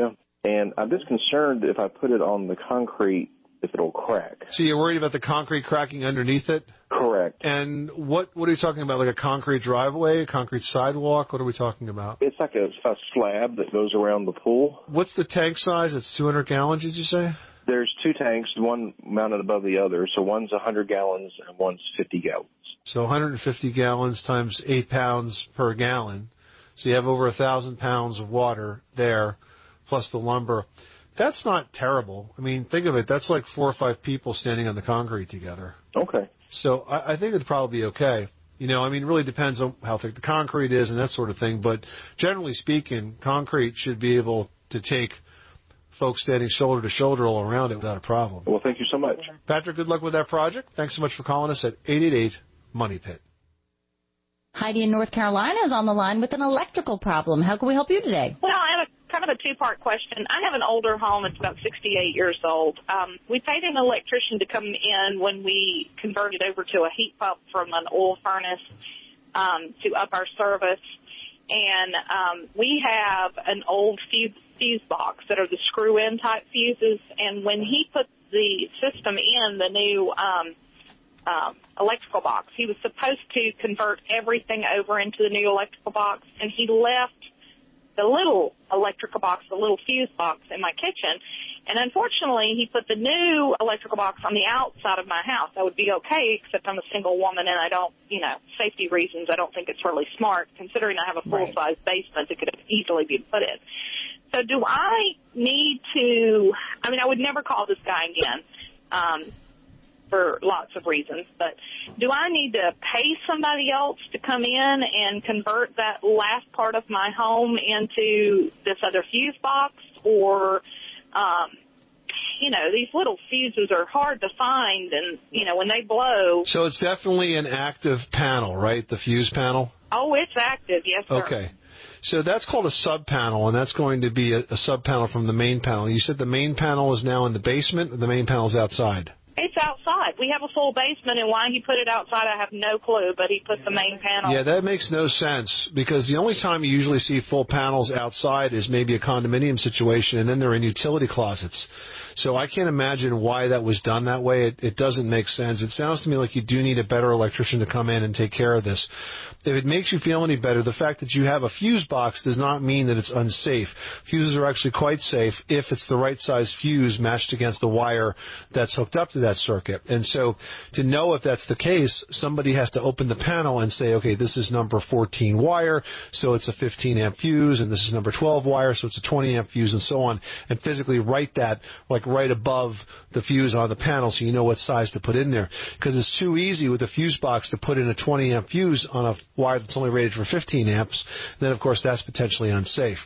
And I'm just concerned if I put it on the concrete, if it'll crack. So you're worried about the concrete cracking underneath it? Correct. And what are you talking about, like a concrete driveway, a concrete sidewalk? What are we talking about? It's like a slab that goes around the pool. What's the tank size? It's 200 gallons, did you say? There's 2 tanks, one mounted above the other. So one's 100 gallons and one's 50 gallons. So 150 gallons times 8 pounds per gallon. So you have over 1,000 pounds of water there, plus the lumber. That's not terrible. I mean, think of it. That's like 4 or 5 people standing on the concrete together. Okay. So I think it'd probably be okay. You know, I mean, it really depends on how thick the concrete is and that sort of thing. But generally speaking, concrete should be able to take folks standing shoulder to shoulder all around it without a problem. Well, thank you so much. Patrick, good luck with that project. Thanks so much for calling us at 888-MONEY PIT. Heidi in North Carolina is on the line with an electrical problem. How can we help you today? Well, I have kind of a two-part question. I have an older home. It's about 68 years old. We paid an electrician to come in when we converted over to a heat pump from an oil furnace to up our service. And we have an old fuse box that are the screw-in type fuses. And when he put the system in, the new electrical box, he was supposed to convert everything over into the new electrical box, and he left the little electrical box, the little fuse box in my kitchen. And unfortunately, he put the new electrical box on the outside of my house. I would be okay, except I'm a single woman and I don't, safety reasons, I don't think it's really smart, considering I have a full-size basement that could easily be put in. So do I need to, I would never call this guy again for lots of reasons, but do I need to pay somebody else to come in and convert that last part of my home into this other fuse box? Or, these little fuses are hard to find, and, when they blow. So it's definitely an active panel, right, the fuse panel? Oh, it's active, yes, sir. Okay. So that's called a sub-panel, and that's going to be a sub-panel from the main panel. You said the main panel is now in the basement, or the main panel is outside? It's outside. We have a full basement, and why he put it outside, I have no clue, but he put the main panel. Yeah, that makes no sense, because the only time you usually see full panels outside is maybe a condominium situation, and then they're in utility closets. So I can't imagine why that was done that way. It doesn't make sense. It sounds to me like you do need a better electrician to come in and take care of this. If it makes you feel any better, the fact that you have a fuse box does not mean that it's unsafe. Fuses are actually quite safe if it's the right size fuse matched against the wire that's hooked up to that circuit. And so to know if that's the case, somebody has to open the panel and say, okay, this is number 14 wire, so it's a 15 amp fuse, and this is number 12 wire, so it's a 20 amp fuse, and so on, and physically write that like right above the fuse on the panel so you know what size to put in there. Because it's too easy with a fuse box to put in a 20 amp fuse on a wire that's only rated for 15 amps. Then, of course, that's potentially unsafe.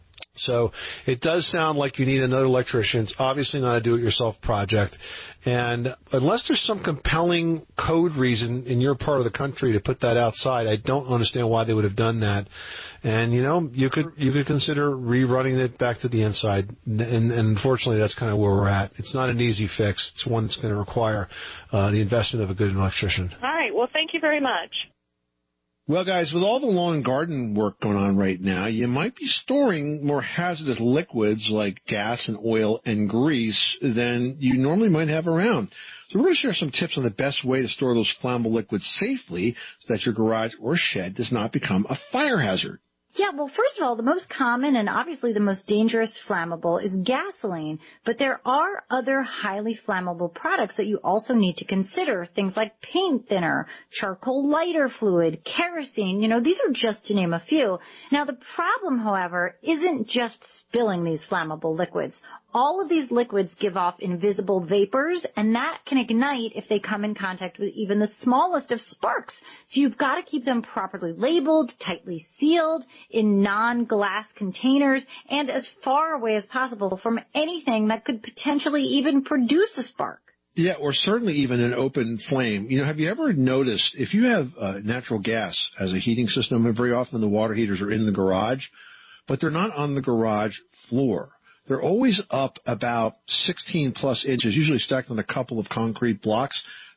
So it does sound like you need another electrician. It's obviously not a do-it-yourself project. And unless there's some compelling code reason in your part of the country to put that outside, I don't understand why they would have done that. And, you could consider rerunning it back to the inside. And unfortunately, that's kind of where we're at. It's not an easy fix. It's one that's going to require the investment of a good electrician. All right. Well, thank you very much. Well, guys, with all the lawn and garden work going on right now, you might be storing more hazardous liquids like gas and oil and grease than you normally might have around. So we're going to share some tips on the best way to store those flammable liquids safely so that your garage or shed does not become a fire hazard. Yeah, well, first of all, the most common and obviously the most dangerous flammable is gasoline, but there are other highly flammable products that you also need to consider, things like paint thinner, charcoal lighter fluid, kerosene, these are just to name a few. Now, the problem, however, isn't just spilling these flammable liquids. All of these liquids give off invisible vapors, and that can ignite if they come in contact with even the smallest of sparks. So you've got to keep them properly labeled, tightly sealed, in non-glass containers, and as far away as possible from anything that could potentially even produce a spark. Yeah, or certainly even an open flame. Have you ever noticed if you have natural gas as a heating system, and very often the water heaters are in the garage, but they're not on the garage floor. They're always up about 16 plus inches, usually stacked on a couple of concrete blocks.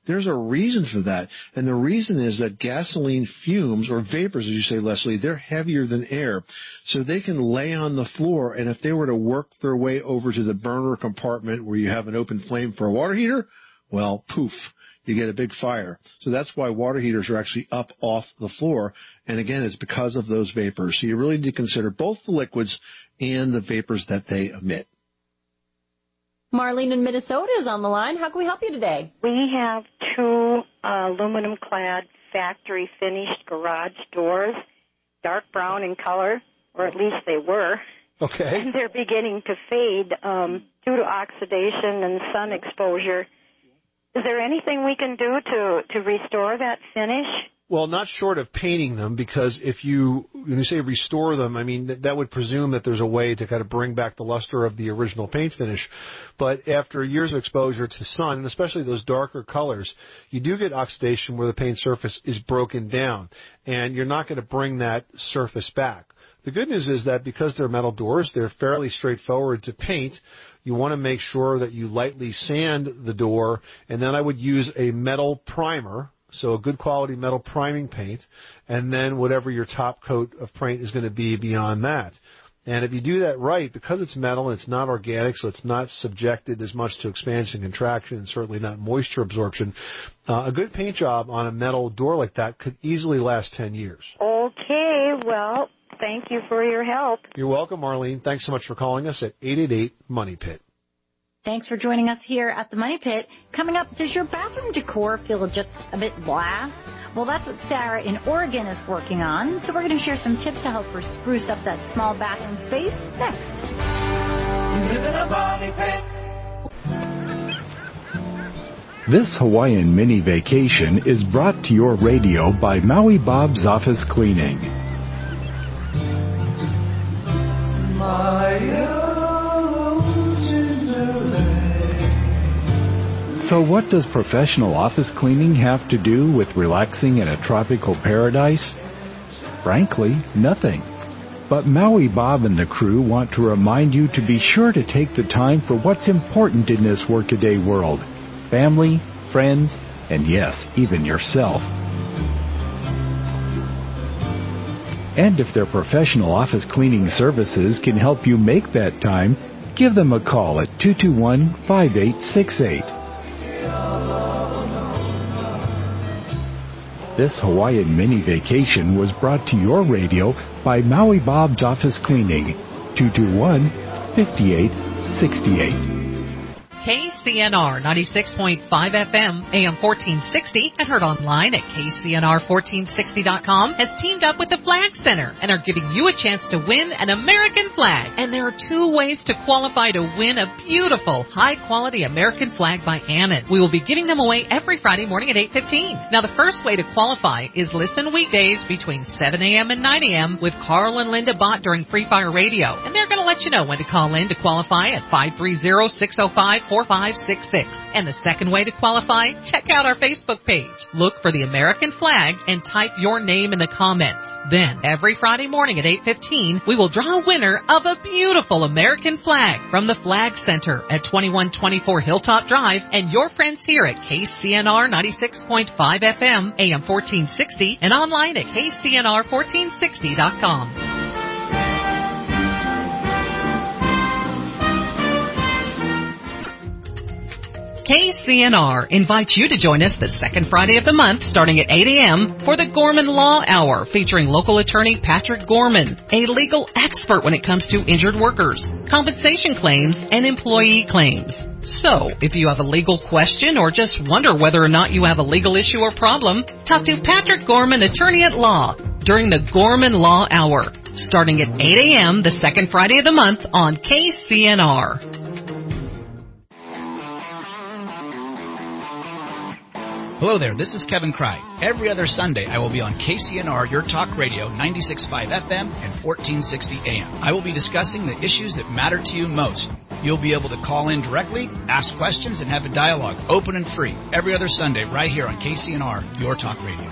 There's a reason for that. And the reason is that gasoline fumes, or vapors, as you say, Leslie, they're heavier than air. So they can lay on the floor, and if they were to work their way over to the burner compartment where you have an open flame for a water heater, well, poof, you get a big fire. So that's why water heaters are actually up off the floor. And again, it's because of those vapors. So you really need to consider both the liquids and the vapors that they emit. Marlene in Minnesota is on the line. How can we help you today? We have 2 aluminum-clad factory-finished garage doors, dark brown in color, or at least they were. Okay. And they're beginning to fade due to oxidation and sun exposure. Is there anything we can do to restore that finish? Well, not short of painting them, because when you say restore them, I mean, that would presume that there's a way to kind of bring back the luster of the original paint finish. But after years of exposure to sun, and especially those darker colors, you do get oxidation where the paint surface is broken down, and you're not going to bring that surface back. The good news is that because they're metal doors, they're fairly straightforward to paint. You want to make sure that you lightly sand the door, and then I would use a metal primer, so a good quality metal priming paint, and then whatever your top coat of paint is going to be beyond that. And if you do that right, because it's metal and it's not organic, so it's not subjected as much to expansion and contraction, and certainly not moisture absorption, a good paint job on a metal door like that could easily last 10 years. Okay, well, thank you for your help. You're welcome, Marlene. Thanks so much for calling us at 888-MONEY-PIT. Thanks for joining us here at the Money Pit. Coming up, does your bathroom decor feel just a bit blah? Well, that's what Sarah in Oregon is working on. So we're going to share some tips to help her spruce up that small bathroom space next. You live in a Money Pit. This Hawaiian mini vacation is brought to your radio by Maui Bob's Office Cleaning. So what does professional office cleaning have to do with relaxing in a tropical paradise? Frankly, nothing. But Maui Bob and the crew want to remind you to be sure to take the time for what's important in this workaday world. Family, friends, and yes, even yourself. And if their professional office cleaning services can help you make that time, give them a call at 221-5868. This Hawaiian mini vacation was brought to your radio by Maui Bob's Office Cleaning, 221-5868. KCNR 96.5 FM, AM 1460, and heard online at KCNR1460.com, has teamed up with the Flag Center and are giving you a chance to win an American flag. And there are 2 ways to qualify to win a beautiful, high-quality American flag by Annan. We will be giving them away every Friday morning at 8:15. Now, the first way to qualify is listen weekdays between 7 a.m. and 9 a.m. with Carl and Linda Bott during Free Fire Radio. And they're going to let you know when to call in to qualify at 530-605-4566. And the second way to qualify, check out our Facebook page. Look for the American flag and type your name in the comments. Then, every Friday morning at 8:15, we will draw a winner of a beautiful American flag from the Flag Center at 2124 Hilltop Drive and your friends here at KCNR 96.5 FM, AM 1460, and online at KCNR1460.com. KCNR invites you to join us the second Friday of the month starting at 8 a.m. for the Gorman Law Hour featuring local attorney Patrick Gorman, a legal expert when it comes to injured workers, compensation claims, and employee claims. So, if you have a legal question or just wonder whether or not you have a legal issue or problem, talk to Patrick Gorman, attorney at law, during the Gorman Law Hour starting at 8 a.m. the second Friday of the month on KCNR. Hello there, this is Kevin Cry. Every other Sunday, I will be on KCNR, Your Talk Radio, 96.5 FM and 1460 AM. I will be discussing the issues that matter to you most. You'll be able to call in directly, ask questions, and have a dialogue, open and free, every other Sunday right here on KCNR, Your Talk Radio.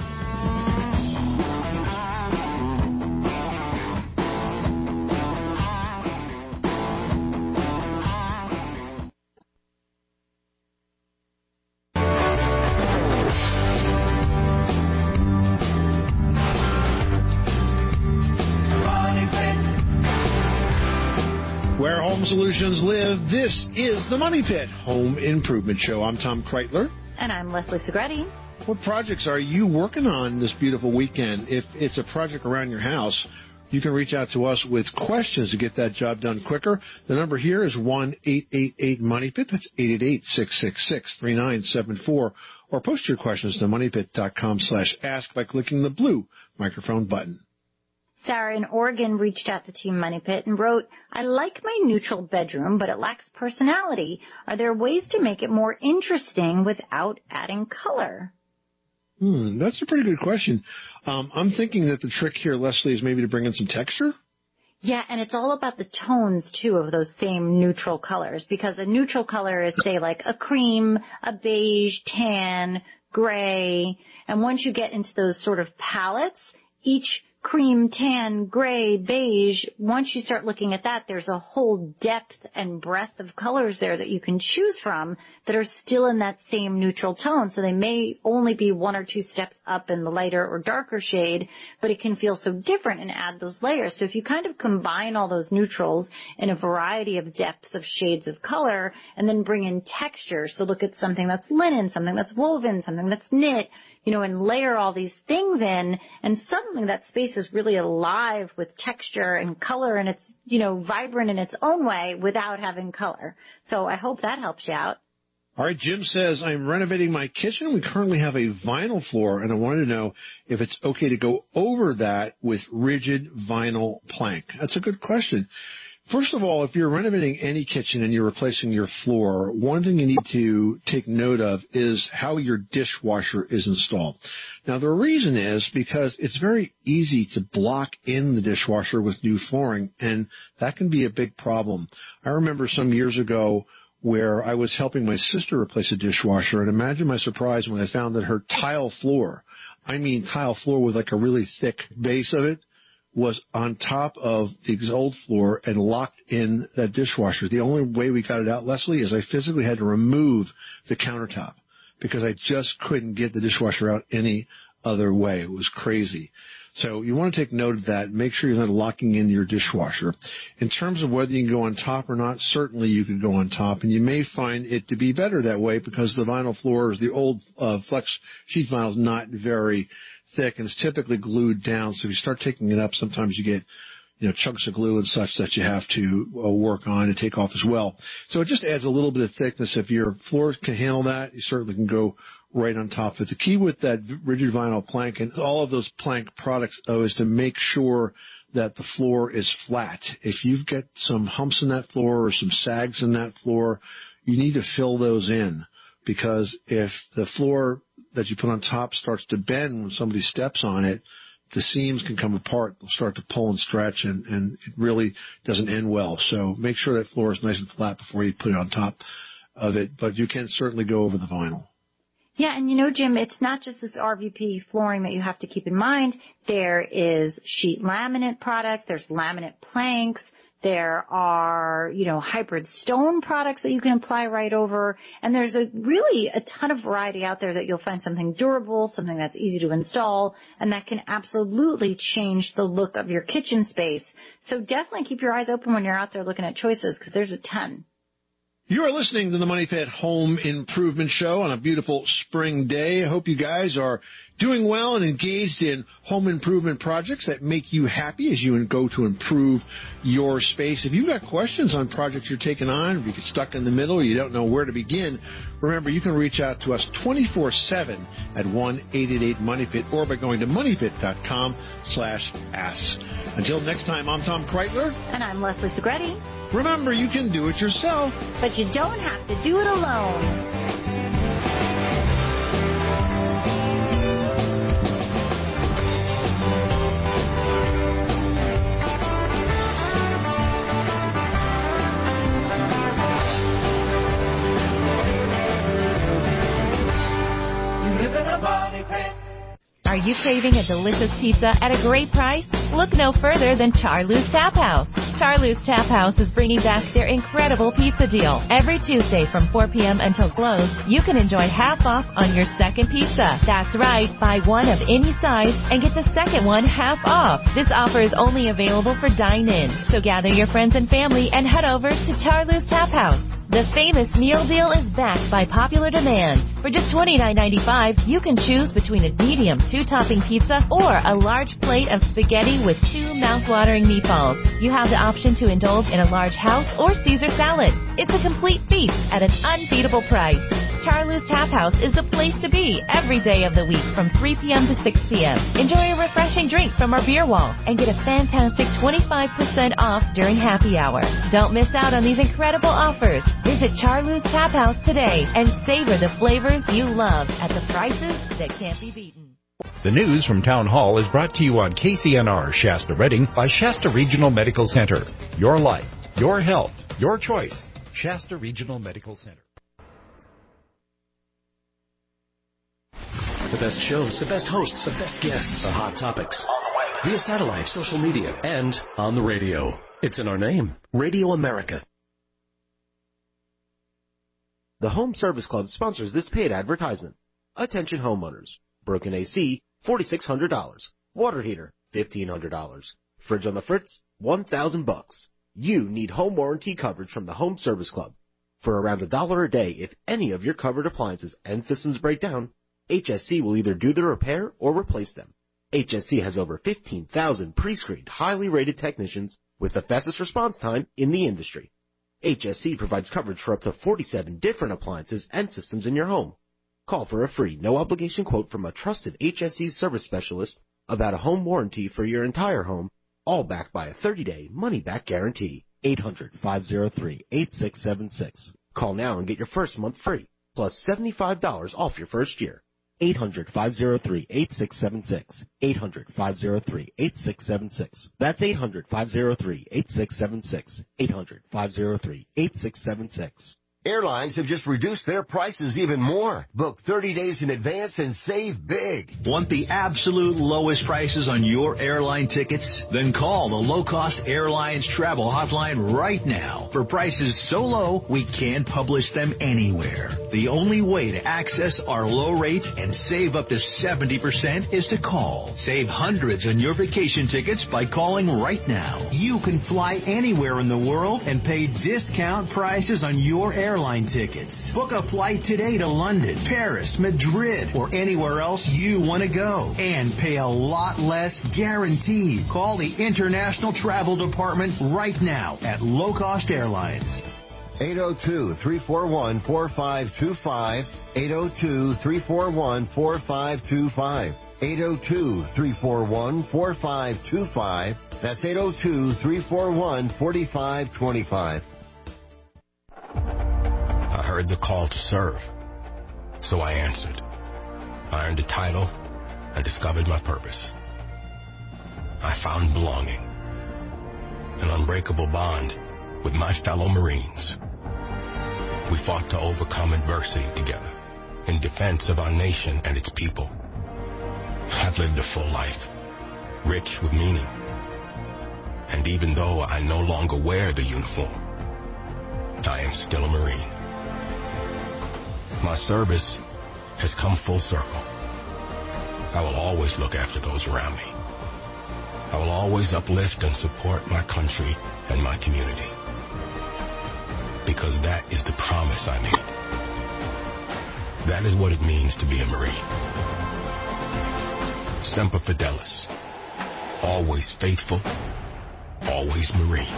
Home Solutions Live. This is the Money Pit Home Improvement Show. I'm Tom Kreitler. And I'm Leslie Segretti. What projects are you working on this beautiful weekend? If it's a project around your house, you can reach out to us with questions to get that job done quicker. The number here is 1-888-MONEYPIT. That's 888-666-3974. Or post your questions to moneypit.com/ask by clicking the blue microphone button. Sarah in Oregon reached out to Team Money Pit and wrote, I like my neutral bedroom, but it lacks personality. Are there ways to make it more interesting without adding color? That's a pretty good question. I'm thinking that the trick here, Leslie, is maybe to bring in some texture. Yeah, and it's all about the tones, too, of those same neutral colors, because a neutral color is, say, like a cream, a beige, tan, gray, and once you get into those sort of palettes, each cream, tan, gray, beige, once you start looking at that, there's a whole depth and breadth of colors there that you can choose from that are still in that same neutral tone. So they may only be 1 or 2 steps up in the lighter or darker shade, but it can feel so different and add those layers. So if you kind of combine all those neutrals in a variety of depths of shades of color and then bring in texture, so look at something that's linen, something that's woven, something that's knit, and layer all these things in, and suddenly that space is really alive with texture and color, and it's, vibrant in its own way without having color. So I hope that helps you out. All right, Jim says, I'm renovating my kitchen. We currently have a vinyl floor, and I wanted to know if it's okay to go over that with rigid vinyl plank. That's a good question. First of all, if you're renovating any kitchen and you're replacing your floor, one thing you need to take note of is how your dishwasher is installed. Now, the reason is because it's very easy to block in the dishwasher with new flooring, and that can be a big problem. I remember some years ago where I was helping my sister replace a dishwasher, and imagine my surprise when I found that her tile floor with like a really thick base of it, was on top of the old floor and locked in that dishwasher. The only way we got it out, Leslie, is I physically had to remove the countertop because I just couldn't get the dishwasher out any other way. It was crazy. So you want to take note of that. Make sure you're not locking in your dishwasher. In terms of whether you can go on top or not, certainly you can go on top, and you may find it to be better that way because the vinyl floors, the old flex sheet vinyl, is not very thick and it's typically glued down. So if you start taking it up, sometimes you get chunks of glue and such that you have to work on and take off as well. So it just adds a little bit of thickness. If your floors can handle that, you certainly can go right on top of it. The key with that rigid vinyl plank and all of those plank products, though, is to make sure that the floor is flat. If you've got some humps in that floor or some sags in that floor, you need to fill those in, because if the floor that you put on top starts to bend when somebody steps on it, the seams can come apart. They'll start to pull and stretch, and it really doesn't end well. So make sure that floor is nice and flat before you put it on top of it, but you can certainly go over the vinyl. Yeah, and Jim, it's not just this RVP flooring that you have to keep in mind. There is sheet laminate product, there's laminate planks, there are, hybrid stone products that you can apply right over, and there's really a ton of variety out there that you'll find something durable, something that's easy to install, and that can absolutely change the look of your kitchen space. So definitely keep your eyes open when you're out there looking at choices, because there's a ton. You are listening to the Money Pit Home Improvement Show on a beautiful spring day. I hope you guys are doing well and engaged in home improvement projects that make you happy as you go to improve your space. If you've got questions on projects you're taking on, if you get stuck in the middle or you don't know where to begin, remember you can reach out to us 24/7 at 1-888-MONEYPIT or by going to moneypit.com/ask. Until next time, I'm Tom Kreitler. And I'm Leslie Segretti. Remember, you can do it yourself, but you don't have to do it alone. Are you craving a delicious pizza at a great price? Look no further than Charlie's Tap House. Charlotte's Tap House is bringing back their incredible pizza deal. Every Tuesday from 4 p.m. until close, you can enjoy half off on your second pizza. That's right, buy one of any size and get the second one half off. This offer is only available for dine-in, so gather your friends and family and head over to Charlotte's Tap House. The famous meal deal is backed by popular demand. For just $29.95, you can choose between a medium 2-topping pizza or a large plate of spaghetti with 2 mouth-watering meatballs. You have the option to indulge in a large house or Caesar salad. It's a complete feast at an unbeatable price. Charlotte's Tap House is the place to be every day of the week from 3 p.m. to 6 p.m. Enjoy a refreshing drink from our beer wall and get a fantastic 25% off during happy hour. Don't miss out on these incredible offers. Visit Charlotte's Tap House today and savor the flavors you love at the prices that can't be beaten. The news from Town Hall is brought to you on KCNR Shasta Redding by Shasta Regional Medical Center. Your life, your health, your choice. Shasta Regional Medical Center. The best shows, the best hosts, the best guests, the hot topics. Via satellite, social media, and on the radio. It's in our name. Radio America. The Home Service Club sponsors this paid advertisement. Attention homeowners. Broken AC, $4,600. Water heater, $1,500. Fridge on the fritz, $1,000. You need home warranty coverage from the Home Service Club. For around $1 a day, if any of your covered appliances and systems break down, HSC will either do the repair or replace them. HSC has over 15,000 pre-screened, highly rated technicians with the fastest response time in the industry. HSC provides coverage for up to 47 different appliances and systems in your home. Call for a free, no-obligation quote from a trusted HSC service specialist about a home warranty for your entire home, all backed by a 30-day money-back guarantee. 800-503-8676. Call now and get your first month free, plus $75 off your first year. 800-503-8676. 800-503-8676. That's 800-503-8676. 800-503-8676. Airlines have just reduced their prices even more. Book 30 days in advance and save big. Want the absolute lowest prices on your airline tickets? Then call the Low Cost Airlines Travel Hotline right now. For prices so low, we can't publish them anywhere. The only way to access our low rates and save up to 70% is to call. Save hundreds on your vacation tickets by calling right now. You can fly anywhere in the world and pay discount prices on your airline tickets. Book a flight today to London, Paris, Madrid, or anywhere else you want to go. And pay a lot less guaranteed. Call the International Travel Department right now at Low Cost Airlines. 802-341-4525. 802-341-4525. 802-341-4525. That's 802-341-4525. I heard the call to serve, so I answered. I earned a title and discovered my purpose. I found belonging, an unbreakable bond with my fellow Marines. We fought to overcome adversity together in defense of our nation and its people. I've lived a full life, rich with meaning. And even though I no longer wear the uniform, I am still a Marine. My service has come full circle. I will always look after those around me. I will always uplift and support my country and my community. Because that is the promise I made. That is what it means to be a Marine. Semper Fidelis. Always faithful. Always Marine.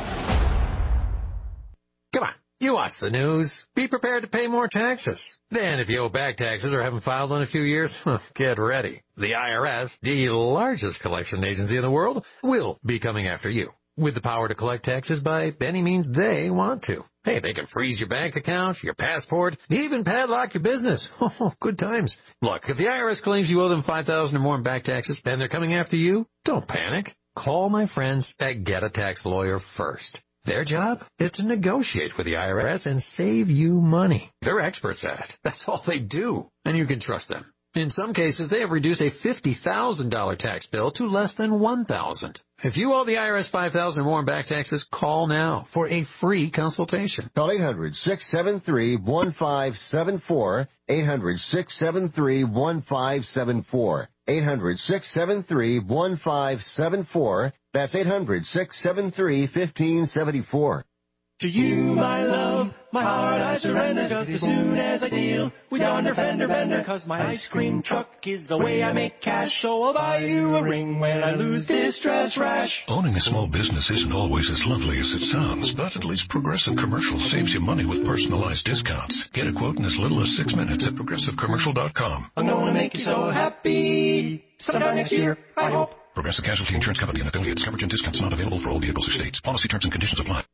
Come on. You watch the news. Be prepared to pay more taxes. Then if you owe back taxes or haven't filed in a few years, get ready. The IRS, the largest collection agency in the world, will be coming after you with the power to collect taxes by any means they want to. Hey, they can freeze your bank account, your passport, even padlock your business. Good times. Look, if the IRS claims you owe them $5,000 or more in back taxes and they're coming after you, don't panic. Call my friends at Get a Tax Lawyer first. Their job is to negotiate with the IRS and save you money. They're experts at it. That's all they do. And you can trust them. In some cases, they have reduced a $50,000 tax bill to less than $1,000. If you owe the IRS $5,000 or more in back taxes, call now for a free consultation. Call 800-673-1574, 800-673-1574, 800-673-1574. That's 800-673-1574. To you, my love, my heart I surrender just as soon as I deal with yonder fender bender. 'Cause my ice cream truck is the way I make cash. So I'll buy you a ring when I lose this stress rash. Owning a small business isn't always as lovely as it sounds, but at least Progressive Commercial saves you money with personalized discounts. Get a quote in as little as 6 minutes at progressivecommercial.com. I'm gonna make you so happy sometime next year, I hope. Progressive Casualty Insurance Company and affiliates. Coverage and discounts not available for all vehicles or states. Policy terms and conditions apply.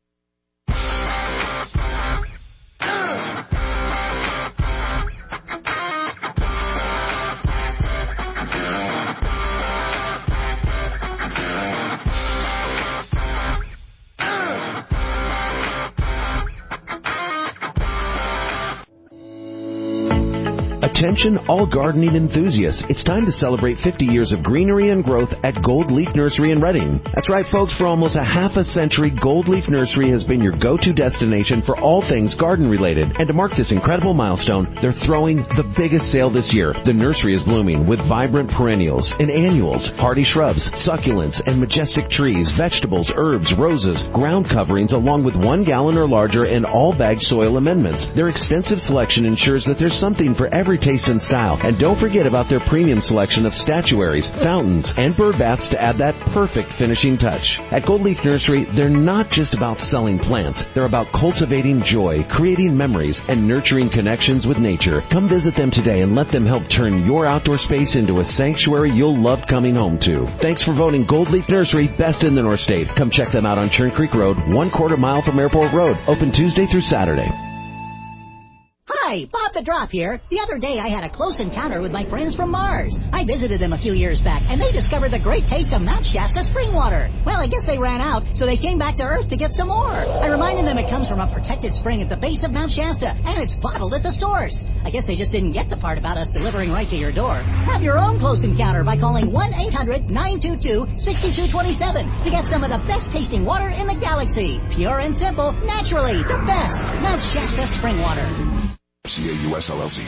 Attention all gardening enthusiasts. It's time to celebrate 50 years of greenery and growth at Gold Leaf Nursery in Reading. That's right, folks. For almost a half a century, Gold Leaf Nursery has been your go-to destination for all things garden-related. And to mark this incredible milestone, they're throwing the biggest sale this year. The nursery is blooming with vibrant perennials and annuals, hardy shrubs, succulents, and majestic trees, vegetables, herbs, roses, ground coverings, along with 1 gallon or larger and all-bag soil amendments. Their extensive selection ensures that there's something for every taste and style. And don't forget about their premium selection of statuaries, fountains, and bird baths to add that perfect finishing touch. At Gold Leaf Nursery, they're not just about selling plants. They're about cultivating joy, creating memories, and nurturing connections with nature. Come visit them today and let them help turn your outdoor space into a sanctuary you'll love coming home to. Thanks for voting Gold Leaf Nursery best in the North State. Come check them out on Churn Creek Road, 1/4 mile from Airport Road. Open Tuesday through Saturday. Hi, Bob the Drop here. The other day I had a close encounter with my friends from Mars. I visited them a few years back, and they discovered the great taste of Mount Shasta spring water. Well, I guess they ran out, so they came back to Earth to get some more. I reminded them it comes from a protected spring at the base of Mount Shasta, and it's bottled at the source. I guess they just didn't get the part about us delivering right to your door. Have your own close encounter by calling 1-800-922-6227 to get some of the best tasting water in the galaxy. Pure and simple, naturally, the best. Mount Shasta spring water. CAUS LLC.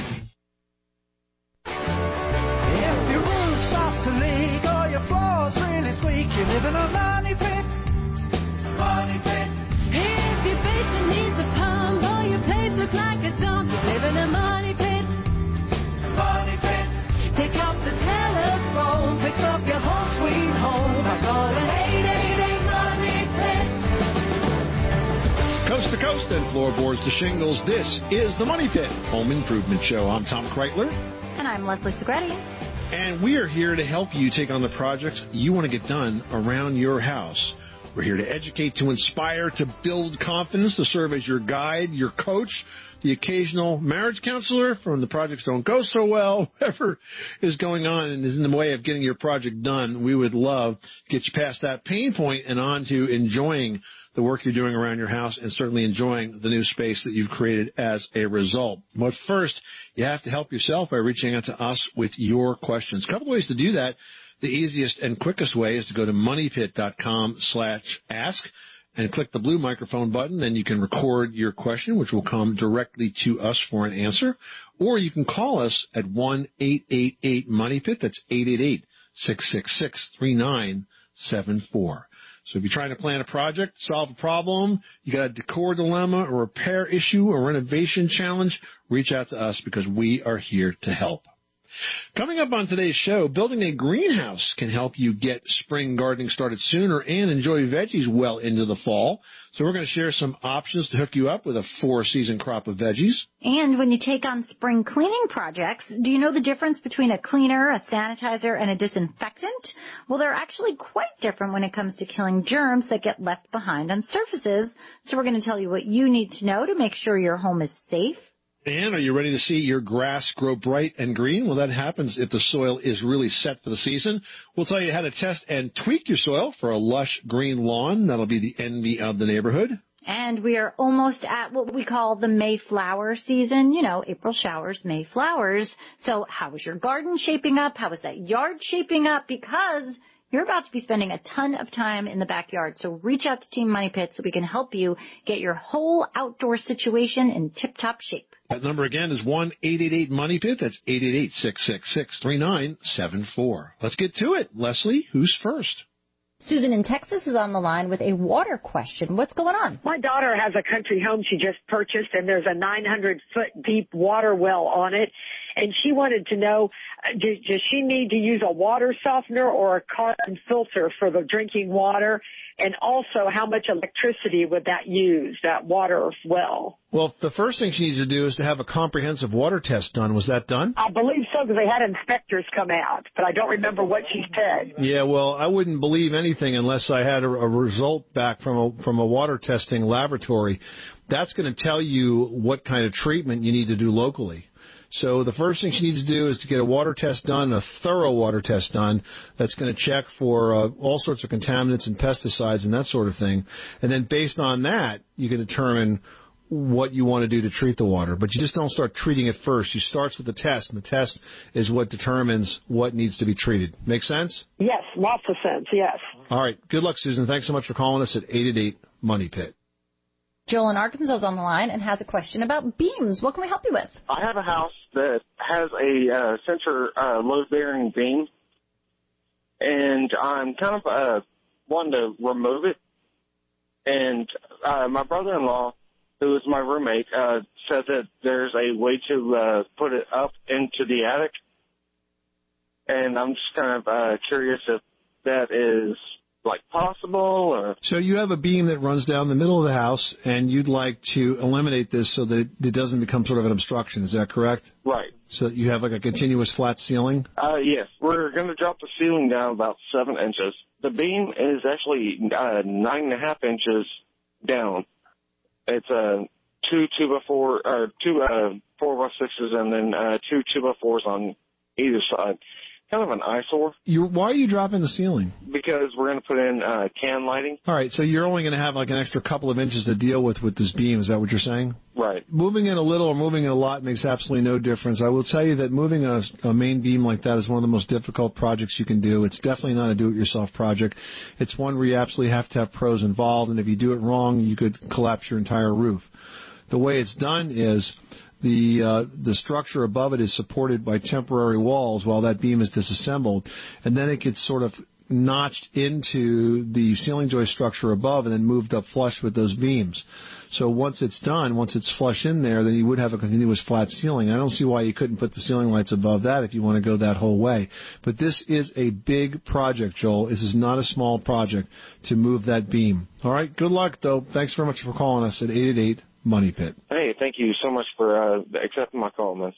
If your roof starts to leak or your floors really squeak, you live in a money pit. Money pit. If your basement needs a pump or your place looks like a dump, you live in a money pit. Money pit. Pick up the telephone, fix up your home sweet home by calling 888 Money Pit. Coast to coast and floorboards to shingles, this is the Money Pit Home Improvement Show. I'm Tom Kreitler. And I'm Leslie Segretti. And we are here to help you take on the projects you want to get done around your house. We're here to educate, to inspire, to build confidence, to serve as your guide, your coach, the occasional marriage counselor from the projects don't go so well, whatever is going on and is in the way of getting your project done. We would love to get you past that pain point and on to enjoying the work you're doing around your house and certainly enjoying the new space that you've created as a result. But first, you have to help yourself by reaching out to us with your questions. A couple ways to do that. The easiest and quickest way is to go to moneypit.com/ask and click the blue microphone button. Then you can record your question, which will come directly to us for an answer. Or you can call us at 1-888-MONEYPIT. That's 888-666-3974. So if you're trying to plan a project, solve a problem, you got a decor dilemma, a repair issue, a renovation challenge, reach out to us because we are here to help. Coming up on today's show, building a greenhouse can help you get spring gardening started sooner and enjoy veggies well into the fall. So we're going to share some options to hook you up with a 4-season crop of veggies. And when you take on spring cleaning projects, do you know the difference between a cleaner, a sanitizer, and a disinfectant? Well, they're actually quite different when it comes to killing germs that get left behind on surfaces. So we're going to tell you what you need to know to make sure your home is safe. And are you ready to see your grass grow bright and green? Well, that happens if the soil is really set for the season. We'll tell you how to test and tweak your soil for a lush green lawn. That'll be the envy of the neighborhood. And we are almost at what we call the Mayflower season. You know, April showers, May flowers. So how is your garden shaping up? How is that yard shaping up? Because you're about to be spending a ton of time in the backyard. So reach out to Team Money Pit so we can help you get your whole outdoor situation in tip-top shape. That number again is 1-888-MONEY-PIT. That's 888-666-3974. Let's get to it. Leslie, who's first? Susan in Texas is on the line with a water question. What's going on? My daughter has a country home she just purchased, and there's a 900-foot deep water well on it. And she wanted to know, does she need to use a water softener or a carbon filter for the drinking water? And also, how much electricity would that use, that water well? Well, the first thing she needs to do is to have a comprehensive water test done. Was that done? I believe so, because they had inspectors come out, but I don't remember what she said. Yeah, well, I wouldn't believe anything unless I had a result back from a water testing laboratory. That's going to tell you what kind of treatment you need to do locally. So the first thing she needs to do is to get a water test done, a thorough water test done that's going to check for all sorts of contaminants and pesticides and that sort of thing. And then based on that, you can determine what you want to do to treat the water. But you just don't start treating it first. You start with the test, and the test is what determines what needs to be treated. Make sense? Yes, lots of sense, yes. All right. Good luck, Susan. Thanks so much for calling us at 888-MONEY-PIT. Joel in Arkansas is on the line and has a question about beams. What can we help you with? I have a house that has a sensor load-bearing beam, and I'm kind of wanting to remove it. And my brother-in-law, who is my roommate, said that there's a way to put it up into the attic. And I'm just kind of curious if that is possible, or... So you have a beam that runs down the middle of the house, and you'd like to eliminate this so that it doesn't become sort of an obstruction. Is that correct? Right. So that you have a continuous flat ceiling? Yes. We're going to drop the ceiling down about 7 inches. The beam is actually 9.5 inches down. It's two 4x6s, and then two 2x4s on either side. Kind of an eyesore. Why are you dropping the ceiling? Because we're going to put in can lighting. All right, so you're only going to have an extra couple of inches to deal with this beam. Is that what you're saying? Right. Moving in a little or moving in a lot makes absolutely no difference. I will tell you that moving a main beam like that is one of the most difficult projects you can do. It's definitely not a do-it-yourself project. It's one where you absolutely have to have pros involved, and if you do it wrong, you could collapse your entire roof. The way it's done is the structure above it is supported by temporary walls while that beam is disassembled, and then it gets sort of notched into the ceiling joist structure above and then moved up flush with those beams. So once it's done, once it's flush in there, then you would have a continuous flat ceiling. I don't see why you couldn't put the ceiling lights above that if you want to go that whole way. But this is a big project, Joel. This is not a small project to move that beam. All right, good luck, though. Thanks very much for calling us at 888-MONEY-PIT. Hey, thank you so much for accepting my call, man.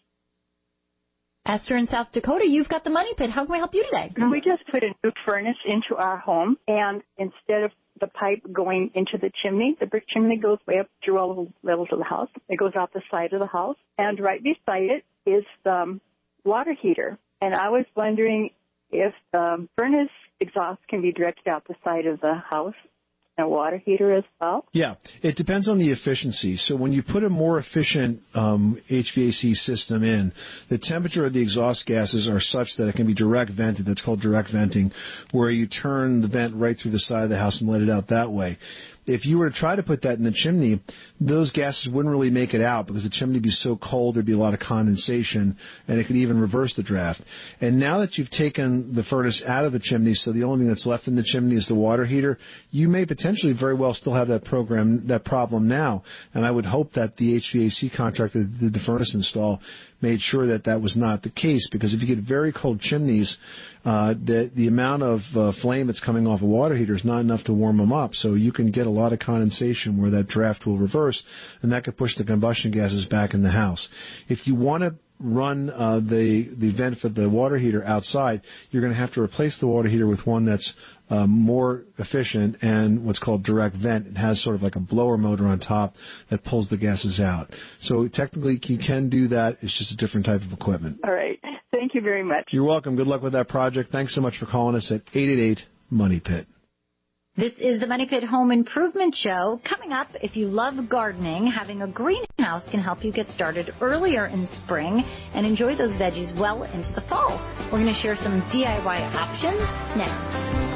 Esther in South Dakota, you've got the Money Pit. How can we help you today? We just put a new furnace into our home, and instead of the pipe going into the chimney, the brick chimney goes way up through all the levels of the house. It goes out the side of the house, and right beside it is the water heater. And I was wondering if the furnace exhaust can be directed out the side of the house. A water heater as well? Yeah, it depends on the efficiency. So when you put a more efficient HVAC system in, the temperature of the exhaust gases are such that it can be direct vented. That's called direct venting, where you turn the vent right through the side of the house and let it out that way. If you were to try to put that in the chimney, those gases wouldn't really make it out because the chimney would be so cold there'd be a lot of condensation, and it could even reverse the draft. And now that you've taken the furnace out of the chimney, so the only thing that's left in the chimney is the water heater, you may potentially very well still have that problem now. And I would hope that the HVAC contractor that did the furnace install made sure that that was not the case, because if you get very cold chimneys, the amount of flame that's coming off a water heater is not enough to warm them up. So you can get a lot of condensation where that draft will reverse, and that could push the combustion gases back in the house. If you want to run the vent for the water heater outside, you're going to have to replace the water heater with one that's more efficient and what's called direct vent. It has sort of like a blower motor on top that pulls the gases out. So technically you can do that. It's just a different type of equipment. All right. Thank you very much. You're welcome. Good luck with that project. Thanks so much for calling us at 888-MONEY-PIT. This is the Money Pit Home Improvement Show. Coming up, if you love gardening, having a greenhouse can help you get started earlier in spring and enjoy those veggies well into the fall. We're going to share some DIY options next.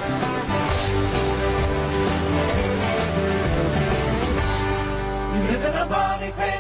You live in a money pit.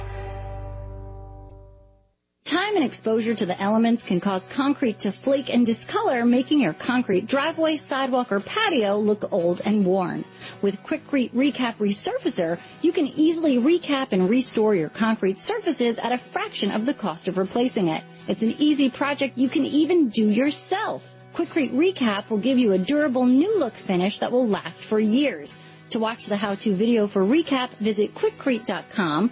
Time and exposure to the elements can cause concrete to flake and discolor, making your concrete driveway, sidewalk, or patio look old and worn. With Quikrete Recap Resurfacer, you can easily recap and restore your concrete surfaces at a fraction of the cost of replacing it. It's an easy project you can even do yourself. Quikrete Recap will give you a durable new look finish that will last for years. To watch the how-to video for Recap, visit Quikrete.com,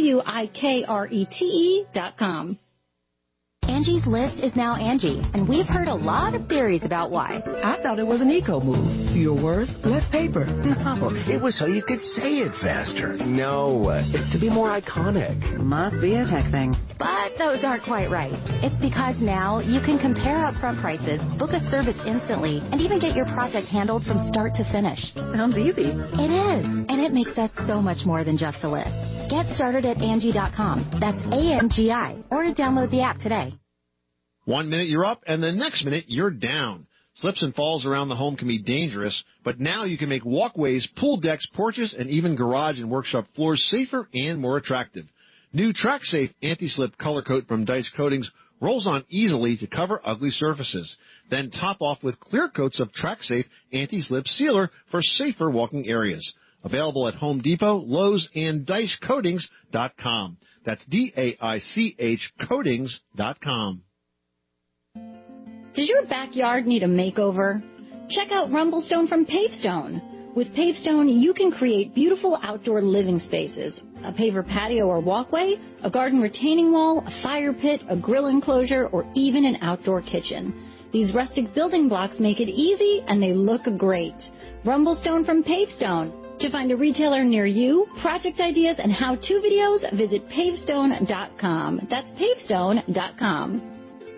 Quikrete.com. Angie's List is now Angie, and we've heard a lot of theories about why. I thought it was an eco move. Fewer words, less paper. No, it was so you could say it faster. No, it's to be more iconic. Must be a tech thing. But those aren't quite right. It's because now you can compare upfront prices, book a service instantly, and even get your project handled from start to finish. Sounds easy. It is, and it makes us so much more than just a list. Get started at Angie.com. That's ANGI, or download the app today. 1 minute you're up, and the next minute you're down. Slips and falls around the home can be dangerous, but now you can make walkways, pool decks, porches, and even garage and workshop floors safer and more attractive. New TrackSafe Anti-Slip Color Coat from Dice Coatings rolls on easily to cover ugly surfaces. Then top off with clear coats of TrackSafe Anti-Slip Sealer for safer walking areas. Available at Home Depot, Lowe's, and DiceCoatings.com. That's DAICH Coatings.com. Does your backyard need a makeover? Check out Rumblestone from Pavestone. With Pavestone, you can create beautiful outdoor living spaces, a paver patio or walkway, a garden retaining wall, a fire pit, a grill enclosure, or even an outdoor kitchen. These rustic building blocks make it easy and they look great. Rumblestone from Pavestone. To find a retailer near you, project ideas, and how-to videos, visit pavestone.com. That's pavestone.com.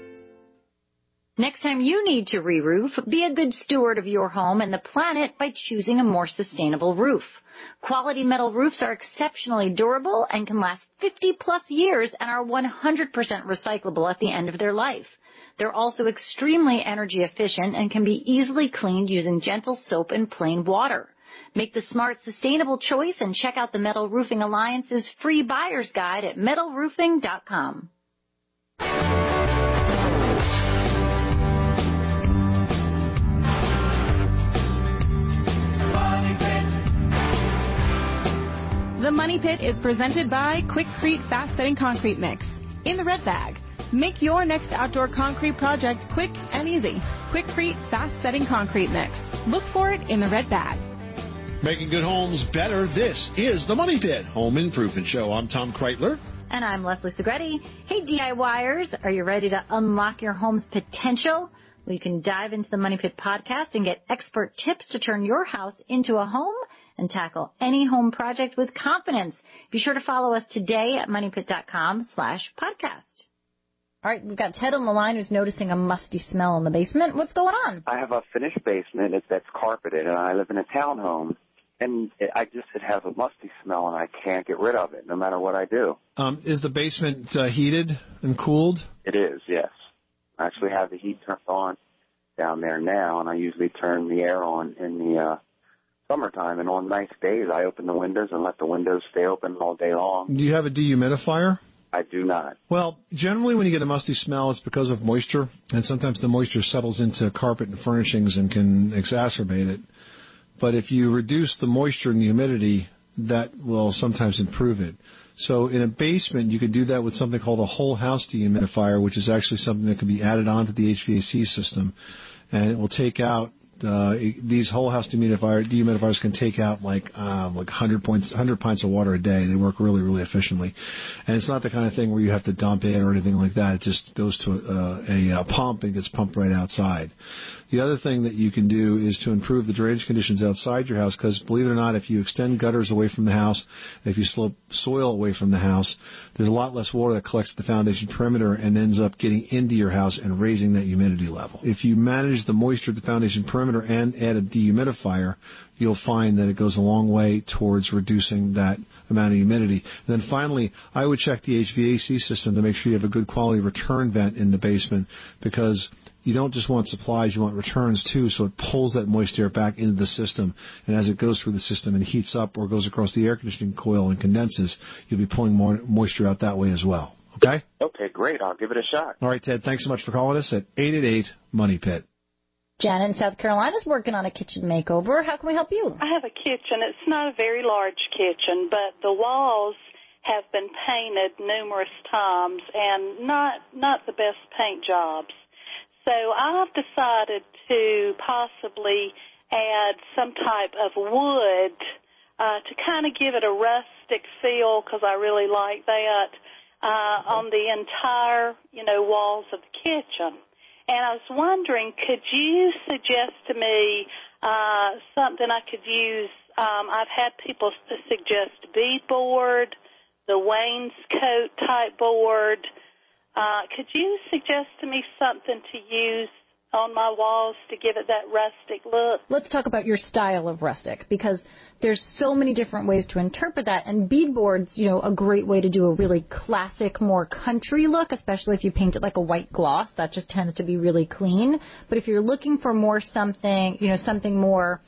Next time you need to re-roof, be a good steward of your home and the planet by choosing a more sustainable roof. Quality metal roofs are exceptionally durable and can last 50-plus years and are 100% recyclable at the end of their life. They're also extremely energy efficient and can be easily cleaned using gentle soap and plain water. Make the smart, sustainable choice and check out the Metal Roofing Alliance's free buyer's guide at metalroofing.com. The Money Pit is presented by Quikrete Fast Setting Concrete Mix in the red bag. Make your next outdoor concrete project quick and easy. Quikrete Fast Setting Concrete Mix. Look for it in the red bag. Making good homes better. This is the Money Pit Home Improvement Show. I'm Tom Kreitler. And I'm Leslie Segretti. Hey, DIYers, are you ready to unlock your home's potential? Well, you can dive into the Money Pit podcast and get expert tips to turn your house into a home and tackle any home project with confidence. Be sure to follow us today at moneypit.com/podcast. All right, we've got Ted on the line who's noticing a musty smell in the basement. What's going on? I have a finished basement that's carpeted, and I live in a townhome, and it has a musty smell, and I can't get rid of it no matter what I do. Is the basement heated and cooled? It is, yes. I actually have the heat turned on down there now, and I usually turn the air on in the summertime, and on nice days I open the windows and let the windows stay open all day long. Do you have a dehumidifier? I do not. Well, generally when you get a musty smell, it's because of moisture, and sometimes the moisture settles into carpet and furnishings and can exacerbate it. But if you reduce the moisture and the humidity, that will sometimes improve it. So in a basement, you could do that with something called a whole house dehumidifier, which is actually something that can be added onto the HVAC system, and it will take out these whole house dehumidifiers can take out like 100 pints of water a day. They work really, really efficiently. And it's not the kind of thing where you have to dump it or anything like that. It just goes to a pump and gets pumped right outside. The other thing that you can do is to improve the drainage conditions outside your house, because believe it or not, if you extend gutters away from the house, if you slope soil away from the house, there's a lot less water that collects at the foundation perimeter and ends up getting into your house and raising that humidity level. If you manage the moisture at the foundation perimeter diameter and add a dehumidifier, you'll find that it goes a long way towards reducing that amount of humidity. And then finally, I would check the HVAC system to make sure you have a good quality return vent in the basement, because you don't just want supplies, you want returns too, so it pulls that moist air back into the system. And as it goes through the system and heats up or goes across the air conditioning coil and condenses, you'll be pulling more moisture out that way as well. Okay? Okay, great. I'll give it a shot. All right, Ted, thanks so much for calling us at 888-MONEY-PIT. Janet in South Carolina is working on a kitchen makeover. How can we help you? I have a kitchen. It's not a very large kitchen, but the walls have been painted numerous times and not the best paint jobs. So I've decided to possibly add some type of wood to kind of give it a rustic feel, because I really like that, on the entire, walls of the kitchen. And I was wondering, could you suggest to me something I could use? I've had people suggest beadboard, the wainscot type board. Could you suggest to me something to use on my walls to give it that rustic look? Let's talk about your style of rustic, because there's so many different ways to interpret that. And beadboard's, a great way to do a really classic, more country look, especially if you paint it like a white gloss. That just tends to be really clean. But if you're looking for more something more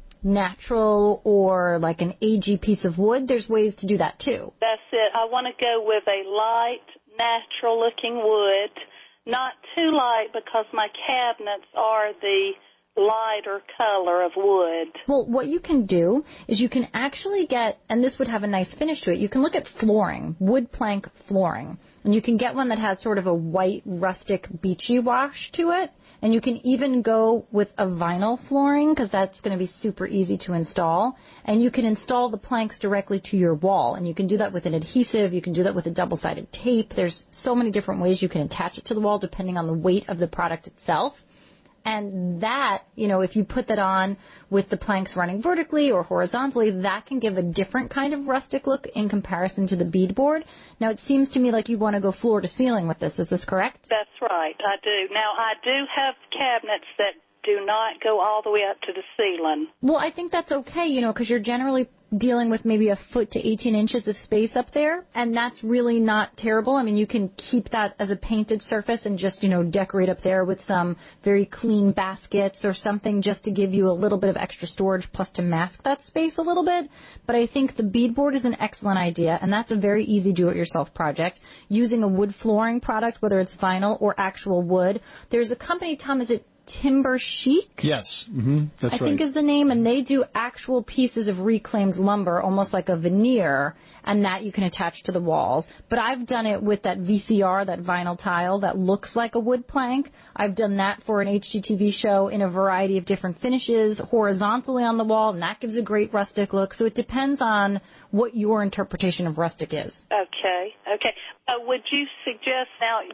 natural or like an agey piece of wood, there's ways to do that too. That's it. I want to go with a light, natural-looking wood, not too light because my cabinets are the lighter color of wood. Well, what you can do is you can actually get, and this would have a nice finish to it, you can look at flooring, wood plank flooring, and you can get one that has sort of a white, rustic, beachy wash to it. And you can even go with a vinyl flooring, because that's going to be super easy to install. And you can install the planks directly to your wall. And you can do that with an adhesive. You can do that with a double-sided tape. There's so many different ways you can attach it to the wall depending on the weight of the product itself. And that, if you put that on with the planks running vertically or horizontally, that can give a different kind of rustic look in comparison to the beadboard. Now, it seems to me like you want to go floor to ceiling with this. Is this correct? That's right, I do. Now, I do have cabinets that do not go all the way up to the ceiling. Well, I think that's okay, because you're generally dealing with maybe a foot to 18 inches of space up there, and that's really not terrible. I mean, you can keep that as a painted surface and just, decorate up there with some very clean baskets or something just to give you a little bit of extra storage plus to mask that space a little bit. But I think the beadboard is an excellent idea, and that's a very easy do-it-yourself project. Using a wood flooring product, whether it's vinyl or actual wood. There's a company, Tom, is it Timber Chic? Yes, that's right. I think is the name, and they do actual pieces of reclaimed lumber, almost like a veneer, and that you can attach to the walls. But I've done it with that VCR, that vinyl tile that looks like a wood plank. I've done that for an HGTV show in a variety of different finishes, horizontally on the wall, and that gives a great rustic look. So it depends on what your interpretation of rustic is. Okay. Would you suggest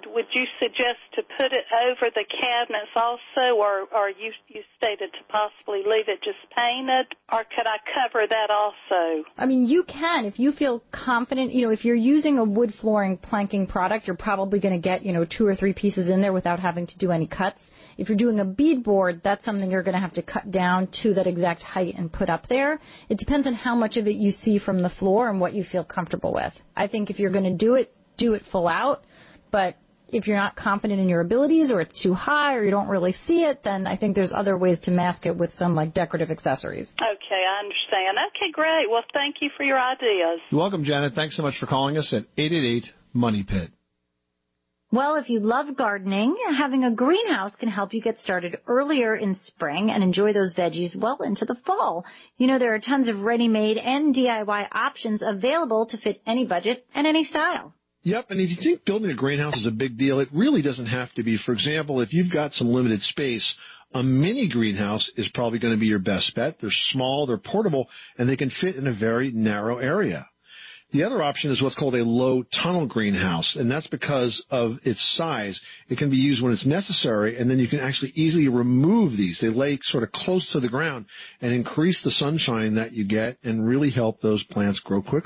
to put it over the cabinets also, or you stated to possibly leave it just painted, or could I cover that also? I mean, you can if you feel confident. If you're using a wood flooring planking product, you're probably going to get 2 or 3 pieces in there without having to do any cuts. If you're doing a beadboard, that's something you're going to have to cut down to that exact height and put up there. It depends on how much of it you see from the floor and what you feel comfortable with. I think if you're going to do it full out. But if you're not confident in your abilities, or it's too high, or you don't really see it, then I think there's other ways to mask it with some decorative accessories. Okay, I understand. Okay, great. Well, thank you for your ideas. You're welcome, Janet. Thanks so much for calling us at 888-MONEY-PIT. Well, if you love gardening, having a greenhouse can help you get started earlier in spring and enjoy those veggies well into the fall. There are tons of ready-made and DIY options available to fit any budget and any style. Yep, and if you think building a greenhouse is a big deal, it really doesn't have to be. For example, if you've got some limited space, a mini greenhouse is probably going to be your best bet. They're small, they're portable, and they can fit in a very narrow area. The other option is what's called a low tunnel greenhouse, and that's because of its size. It can be used when it's necessary, and then you can actually easily remove these. They lay sort of close to the ground and increase the sunshine that you get and really help those plants grow quickly.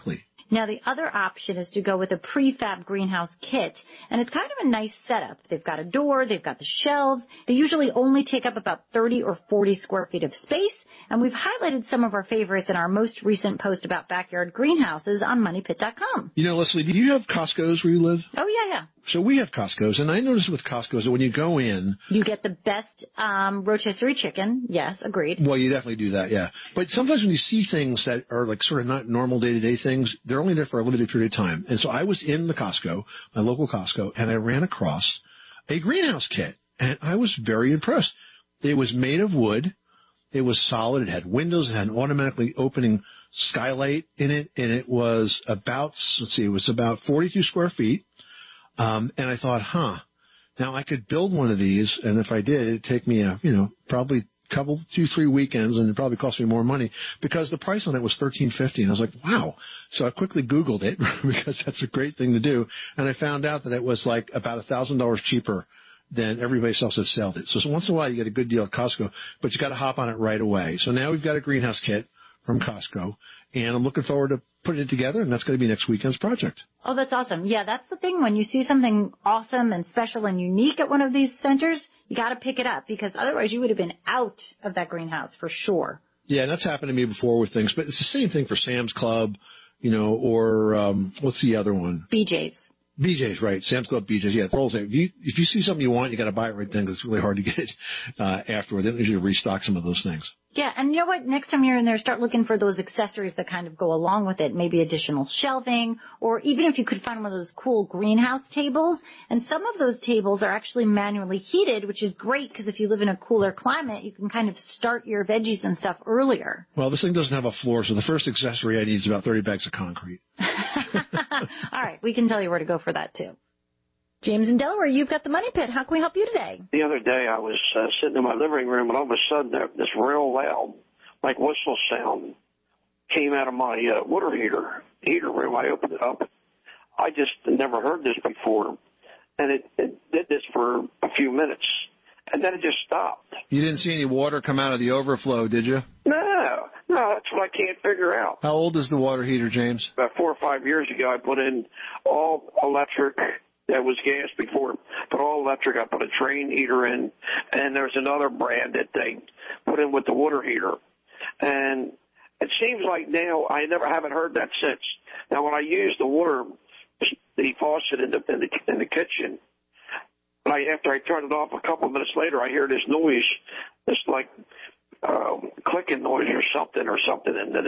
Now, the other option is to go with a prefab greenhouse kit, and it's kind of a nice setup. They've got a door, they've got the shelves. They usually only take up about 30 or 40 square feet of space, and we've highlighted some of our favorites in our most recent post about backyard greenhouses on MoneyPit.com. You know, Leslie, do you have Costco's where you live? Oh, yeah. So we have Costco's, and I noticed with Costco's that when you go in... You get the best rotisserie chicken. Yes, agreed. Well, you definitely do that, yeah. But sometimes when you see things that are like sort of not normal day-to-day things, they're only there for a limited period of time. And so I was in the Costco, my local Costco, and I ran across a greenhouse kit, and I was very impressed. It was made of wood. It was solid. It had windows. It had an automatically opening skylight in it, and it was about, it was about 42 square feet. And I thought, now I could build one of these, and if I did, it'd take me probably couple, 2-3 weekends, and it probably cost me more money because the price on it was $13.50, and I was like, wow. So I quickly Googled it because that's a great thing to do, and I found out that it was like about $1,000 cheaper than everybody else that sold it. So once in a while you get a good deal at Costco, but you got to hop on it right away. So now we've got a greenhouse kit from Costco, and I'm looking forward to putting it together, and that's going to be next weekend's project. Oh, that's awesome. Yeah, that's the thing. When you see something awesome and special and unique at one of these centers, you got to pick it up because otherwise you would have been out of that greenhouse for sure. Yeah, that's happened to me before with things, but it's the same thing for Sam's Club, or what's the other one? BJ's. BJ's, right. Sam's Club, BJ's. Yeah, if you see something you want, you got to buy it right then because it's really hard to get it afterward. They don't usually restock some of those things. Yeah, and you know what? Next time you're in there, start looking for those accessories that kind of go along with it, maybe additional shelving, or even if you could find one of those cool greenhouse tables. And some of those tables are actually manually heated, which is great because if you live in a cooler climate, you can kind of start your veggies and stuff earlier. Well, this thing doesn't have a floor, so the first accessory I need is about 30 bags of concrete. All right, we can tell you where to go for that, too. James in Delaware, you've got the Money Pit. How can we help you today? The other day I was sitting in my living room, and all of a sudden this real loud, like whistle sound came out of my water heater room. I opened it up. I just never heard this before, and it did this for a few minutes, and then it just stopped. You didn't see any water come out of the overflow, did you? No, that's what I can't figure out. How old is the water heater, James? About 4 or 5 years ago, I put in all electric. That was gas before, but all electric. I put a drain heater in, and there's another brand that they put in with the water heater. And it seems like now I haven't heard that since. Now, when I use the water, the faucet in the kitchen, after I turn it off a couple of minutes later, I hear this noise, this like clicking noise or something into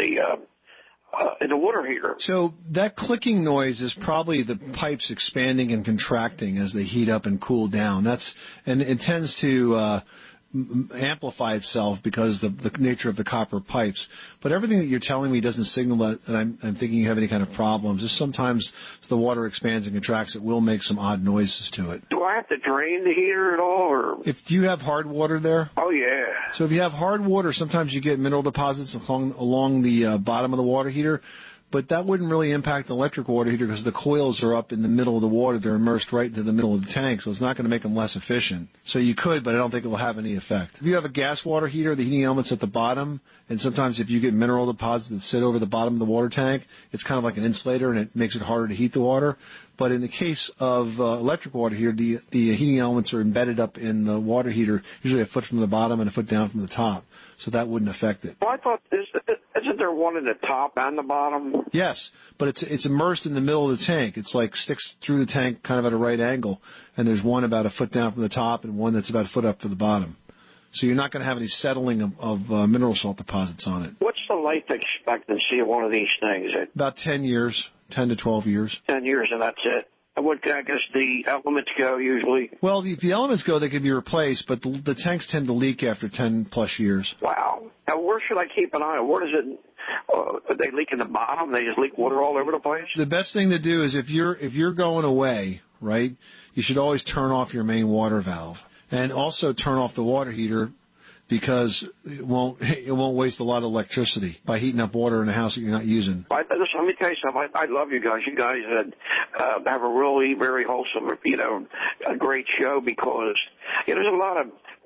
in the water heater. So that clicking noise is probably the pipes expanding and contracting as they heat up and cool down. And it tends to amplify itself because of the nature of the copper pipes. But everything that you're telling me doesn't signal that I'm thinking you have any kind of problems. Just sometimes as the water expands and contracts, it will make some odd noises to it. Do I have to drain the heater at all? Or? Do you have hard water there? Oh, yeah. So if you have hard water, sometimes you get mineral deposits along the bottom of the water heater. But that wouldn't really impact the electric water heater because the coils are up in the middle of the water. They're immersed right into the middle of the tank, so it's not going to make them less efficient. So you could, but I don't think it will have any effect. If you have a gas water heater, the heating element's at the bottom, and sometimes if you get mineral deposits that sit over the bottom of the water tank, it's kind of like an insulator, and it makes it harder to heat the water. But in the case of electric water heater, the heating elements are embedded up in the water heater, usually a foot from the bottom and a foot down from the top, so that wouldn't affect it. Well, I thought isn't there one in the top and the bottom? Yes, but it's immersed in the middle of the tank. It's like sticks through the tank kind of at a right angle, and there's one about a foot down from the top and one that's about a foot up to the bottom. So you're not going to have any settling of mineral salt deposits on it. What's the life expectancy of one of these things? About 10 years, 10 to 12 years. 10 years, and that's it. And what, I guess, the elements go usually? Well, if the elements go, they can be replaced, but the tanks tend to leak after 10-plus years. Wow. Now, where should I keep an eye on? Where does it they leak in the bottom? They just leak water all over the place? The best thing to do is if you're going away, right, you should always turn off your main water valve. And also turn off the water heater because it won't waste a lot of electricity by heating up water in a house that you're not using. Let me tell you something. I love you guys. You guys have a really very wholesome, a great show because there's a lot of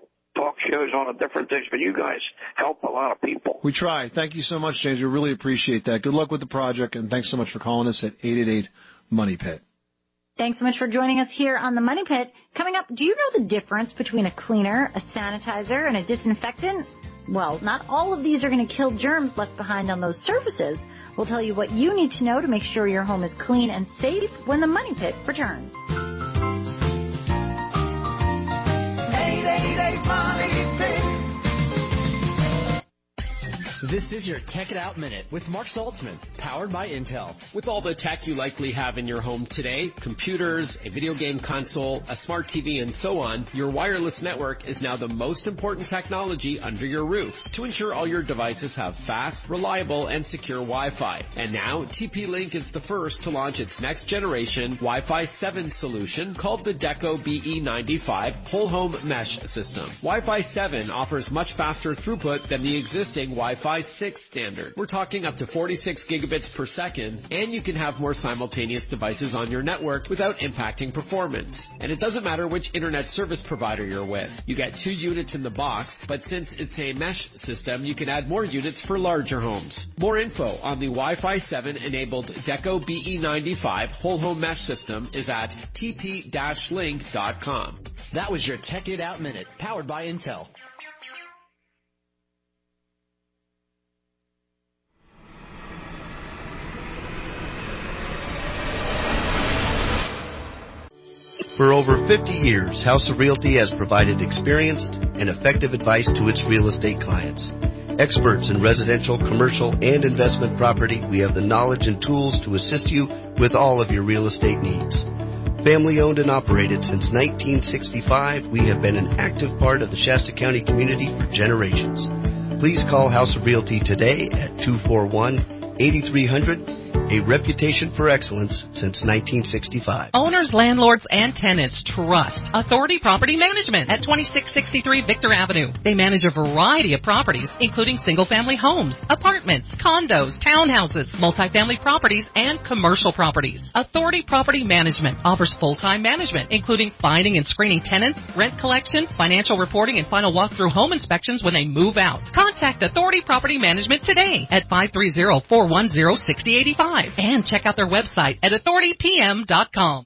talk shows on different things, but you guys help a lot of people. We try. Thank you so much, James. We really appreciate that. Good luck with the project, and thanks so much for calling us at 888-MONEY-PIT. Thanks so much for joining us here on the Money Pit. Coming up, do you know the difference between a cleaner, a sanitizer, and a disinfectant? Well, not all of these are going to kill germs left behind on those surfaces. We'll tell you what you need to know to make sure your home is clean and safe when the Money Pit returns. 888 Money Pit. This is your Tech It Out Minute with Mark Saltzman, powered by Intel. With all the tech you likely have in your home today, computers, a video game console, a smart TV, and so on, your wireless network is now the most important technology under your roof to ensure all your devices have fast, reliable, and secure Wi-Fi. And now, TP-Link is the first to launch its next generation Wi-Fi 7 solution called the Deco BE95 Whole Home Mesh System. Wi-Fi 7 offers much faster throughput than the existing Wi-Fi 6 standard. We're talking up to 46 gigabits per second, and you can have more simultaneous devices on your network without impacting performance. And it doesn't matter which internet service provider you're with. You get 2 units in the box, but since it's a mesh system, you can add more units for larger homes. More info on the Wi-Fi 7 enabled Deco BE95 Whole Home Mesh System is at tp-link.com. That was your Tech It Out Minute, powered by Intel. For over 50 years, House of Realty has provided experienced and effective advice to its real estate clients. Experts in residential, commercial, and investment property, we have the knowledge and tools to assist you with all of your real estate needs. Family owned and operated since 1965, we have been an active part of the Shasta County community for generations. Please call House of Realty today at 241-8300. A reputation for excellence since 1965. Owners, landlords, and tenants trust Authority Property Management at 2663 Victor Avenue. They manage a variety of properties, including single-family homes, apartments, condos, townhouses, multifamily properties, and commercial properties. Authority Property Management offers full-time management, including finding and screening tenants, rent collection, financial reporting, and final walkthrough home inspections when they move out. Contact Authority Property Management today at 530-410-6085. And check out their website at authoritypm.com.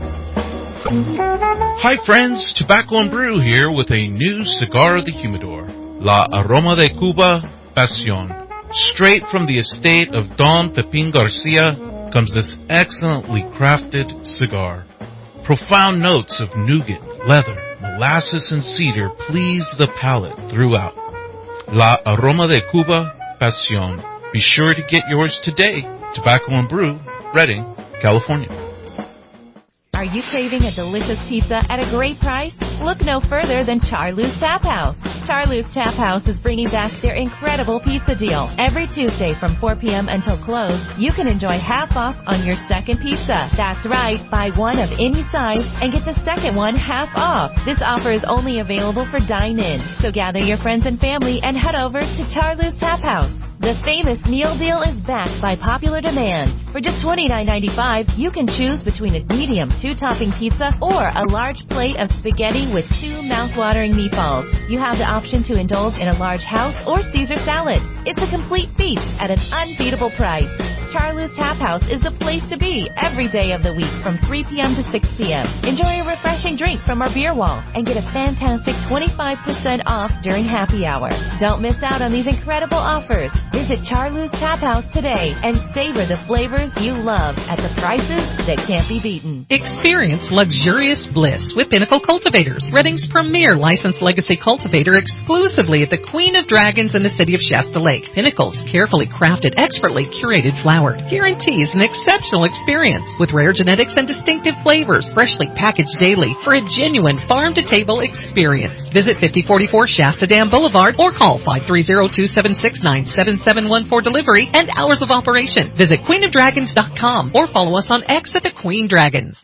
Hi friends, Tobacco and Brew here with a new cigar of the humidor, La Aroma de Cuba Pasión. Straight from the estate of Don Pepin Garcia comes this excellently crafted cigar. Profound notes of nougat, leather, molasses, and cedar please the palate throughout. La Aroma de Cuba Pasión. Be sure to get yours today. Tobacco and Brew, Redding, California. Are you craving a delicious pizza at a great price? Look no further than Charloo's Tap House. Charloo's Tap House is bringing back their incredible pizza deal. Every Tuesday from 4 p.m. until close, you can enjoy half off on your second pizza. That's right, buy one of any size and get the second one half off. This offer is only available for dine-in, so gather your friends and family and head over to Charloo's Tap House. The famous meal deal is backed by popular demand. For just $29.95, you can choose between a medium 2-topping pizza or a large plate of spaghetti with 2 mouth-watering meatballs. You have the option to indulge in a large house or Caesar salad. It's a complete feast at an unbeatable price. Charloo's Tap House is the place to be every day of the week from 3 p.m. to 6 p.m. Enjoy a refreshing drink from our beer wall and get a fantastic 25% off during happy hour. Don't miss out on these incredible offers. Visit Charloo's Tap House today and savor the flavors you love at the prices that can't be beaten. Experience luxurious bliss with Pinnacle Cultivators, Redding's premier licensed legacy cultivator exclusively at the Queen of Dragons in the city of Shasta Lake. Pinnacle's carefully crafted, expertly curated flower guarantees an exceptional experience with rare genetics and distinctive flavors, freshly packaged daily for a genuine farm-to-table experience. Visit 5044 Shasta Dam Boulevard or call 530-276-9771 for delivery and hours of operation. Visit queenofdragons.com or follow us on X at the Queen Dragons.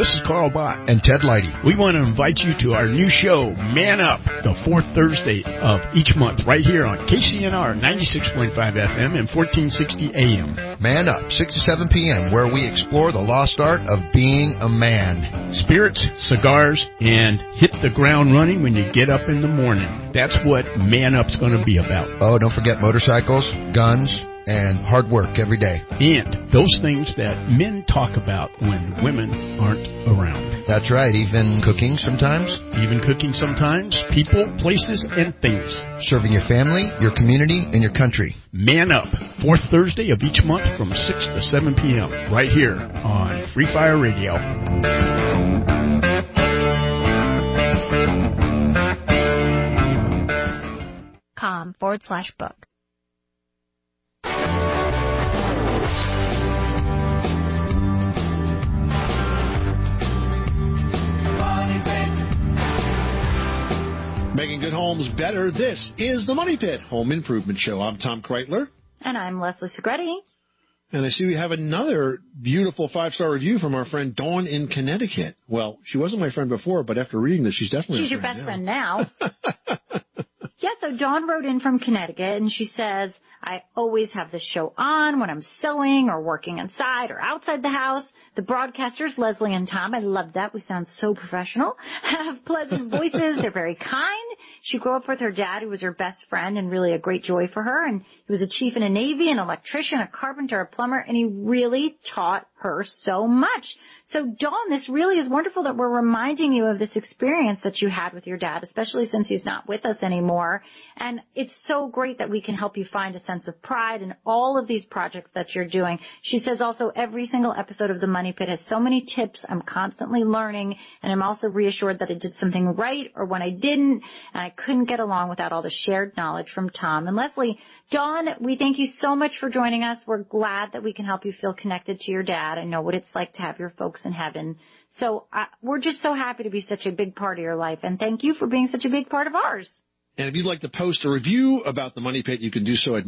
this is Carl Bott. And Ted Leidy. We want to invite you to our new show, Man Up, the fourth Thursday of each month, right here on KCNR 96.5 FM and 1460 AM. Man Up, 6 to 7 p.m., where we explore the lost art of being a man. Spirits, cigars, and hit the ground running when you get up in the morning. That's what Man Up's going to be about. Oh, don't forget motorcycles, guns, and hard work every day. And those things that men talk about when women aren't around. That's right. Even cooking sometimes. People, places, and things. Serving your family, your community, and your country. Man Up, fourth Thursday of each month from 6 to 7 p.m. right here on Free Fire Radio. .com/book. Making good homes better. This is the Money Pit Home Improvement Show. I'm Tom Kreitler. And I'm Leslie Segretti. And I see we have another beautiful 5-star review from our friend Dawn in Connecticut. Well, she wasn't my friend before, but after reading this, she's definitely your best friend now. Yeah, so Dawn wrote in from Connecticut, and she says, I always have this show on when I'm sewing or working inside or outside the house. The broadcasters, Leslie and Tom, I love that. We sound so professional, have pleasant voices. They're very kind. She grew up with her dad, who was her best friend and really a great joy for her. And he was a chief in the Navy, an electrician, a carpenter, a plumber, and he really taught her so much. So, Dawn, this really is wonderful that we're reminding you of this experience that you had with your dad, especially since he's not with us anymore. And it's so great that we can help you find a sense of pride in all of these projects that you're doing. She says also every single episode of The Money Pit has so many tips. I'm constantly learning, and I'm also reassured that I did something right or when I didn't, and I couldn't get along without all the shared knowledge from Tom and Leslie. Dawn, we thank you so much for joining us. We're glad that we can help you feel connected to your dad and know what it's like to have your folks in heaven. So we're just so happy to be such a big part of your life, and thank you for being such a big part of ours. And if you'd like to post a review about the Money Pit, you can do so at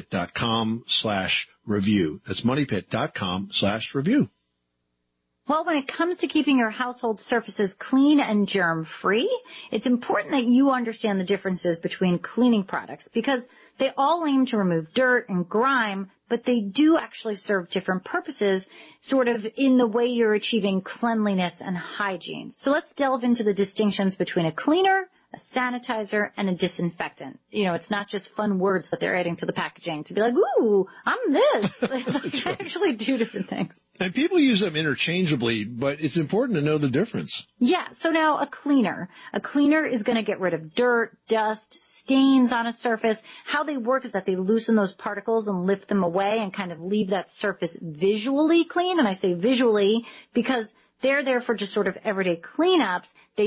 moneypit.com/review. That's moneypit.com/review. Well, when it comes to keeping your household surfaces clean and germ-free, it's important that you understand the differences between cleaning products because they all aim to remove dirt and grime, but they do actually serve different purposes, sort of in the way you're achieving cleanliness and hygiene. So let's delve into the distinctions between a cleaner, a sanitizer, and a disinfectant. You know, it's not just fun words that they're adding to the packaging to be like, ooh, I'm this. They actually do different things. And people use them interchangeably, but it's important to know the difference. Yeah, so now a cleaner. A cleaner is going to get rid of dirt, dust, stains on a surface. How they work is that they loosen those particles and lift them away and kind of leave that surface visually clean. And I say visually because they're there for just sort of everyday cleanups. A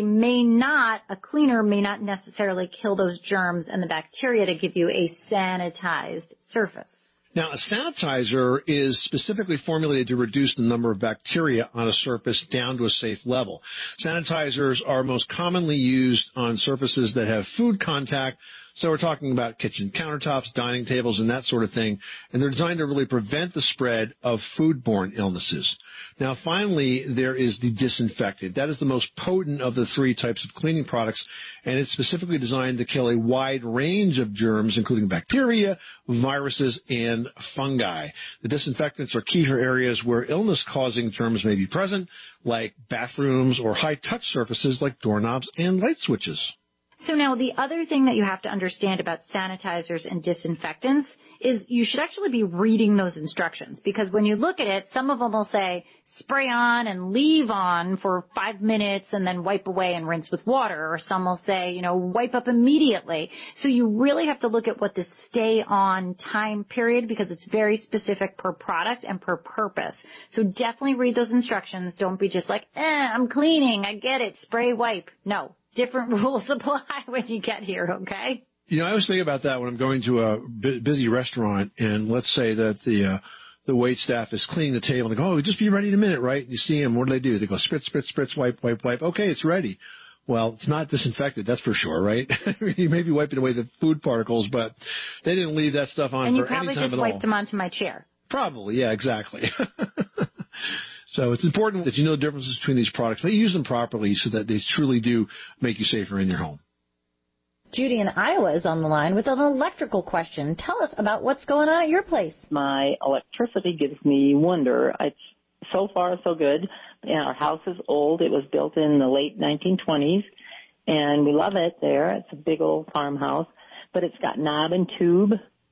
cleaner may not necessarily kill those germs and the bacteria to give you a sanitized surface. Now, a sanitizer is specifically formulated to reduce the number of bacteria on a surface down to a safe level. Sanitizers are most commonly used on surfaces that have food contact. So we're talking about kitchen countertops, dining tables, and that sort of thing. And they're designed to really prevent the spread of foodborne illnesses. Now, finally, there is the disinfectant. That is the most potent of the three types of cleaning products, and it's specifically designed to kill a wide range of germs, including bacteria, viruses, and fungi. The disinfectants are key for areas where illness-causing germs may be present, like bathrooms or high-touch surfaces like doorknobs and light switches. So now the other thing that you have to understand about sanitizers and disinfectants is you should actually be reading those instructions because when you look at it, some of them will say spray on and leave on for 5 minutes and then wipe away and rinse with water, or some will say, wipe up immediately. So you really have to look at what the stay on time period because it's very specific per product and per purpose. So definitely read those instructions. Don't be just like, I'm cleaning, I get it, spray, wipe. No. Different rules apply when you get here, okay? I always think about that when I'm going to a busy restaurant, and let's say that the wait staff is cleaning the table, and they go, just be ready in a minute, right? And you see them, what do? They go, spritz, spritz, spritz, wipe, wipe, wipe. Okay, it's ready. Well, it's not disinfected, that's for sure, right? You may be wiping away the food particles, but they didn't leave that stuff on for any time at all. And you probably just wiped them onto my chair. Probably, yeah, exactly. So it's important that you know the differences between these products. They use them properly so that they truly do make you safer in your home. Judy in Iowa is on the line with an electrical question. Tell us about what's going on at your place. My electricity gives me wonder. It's so far so good. And our house is old. It was built in the late 1920s, and we love it there. It's a big old farmhouse, but it's got knob and tube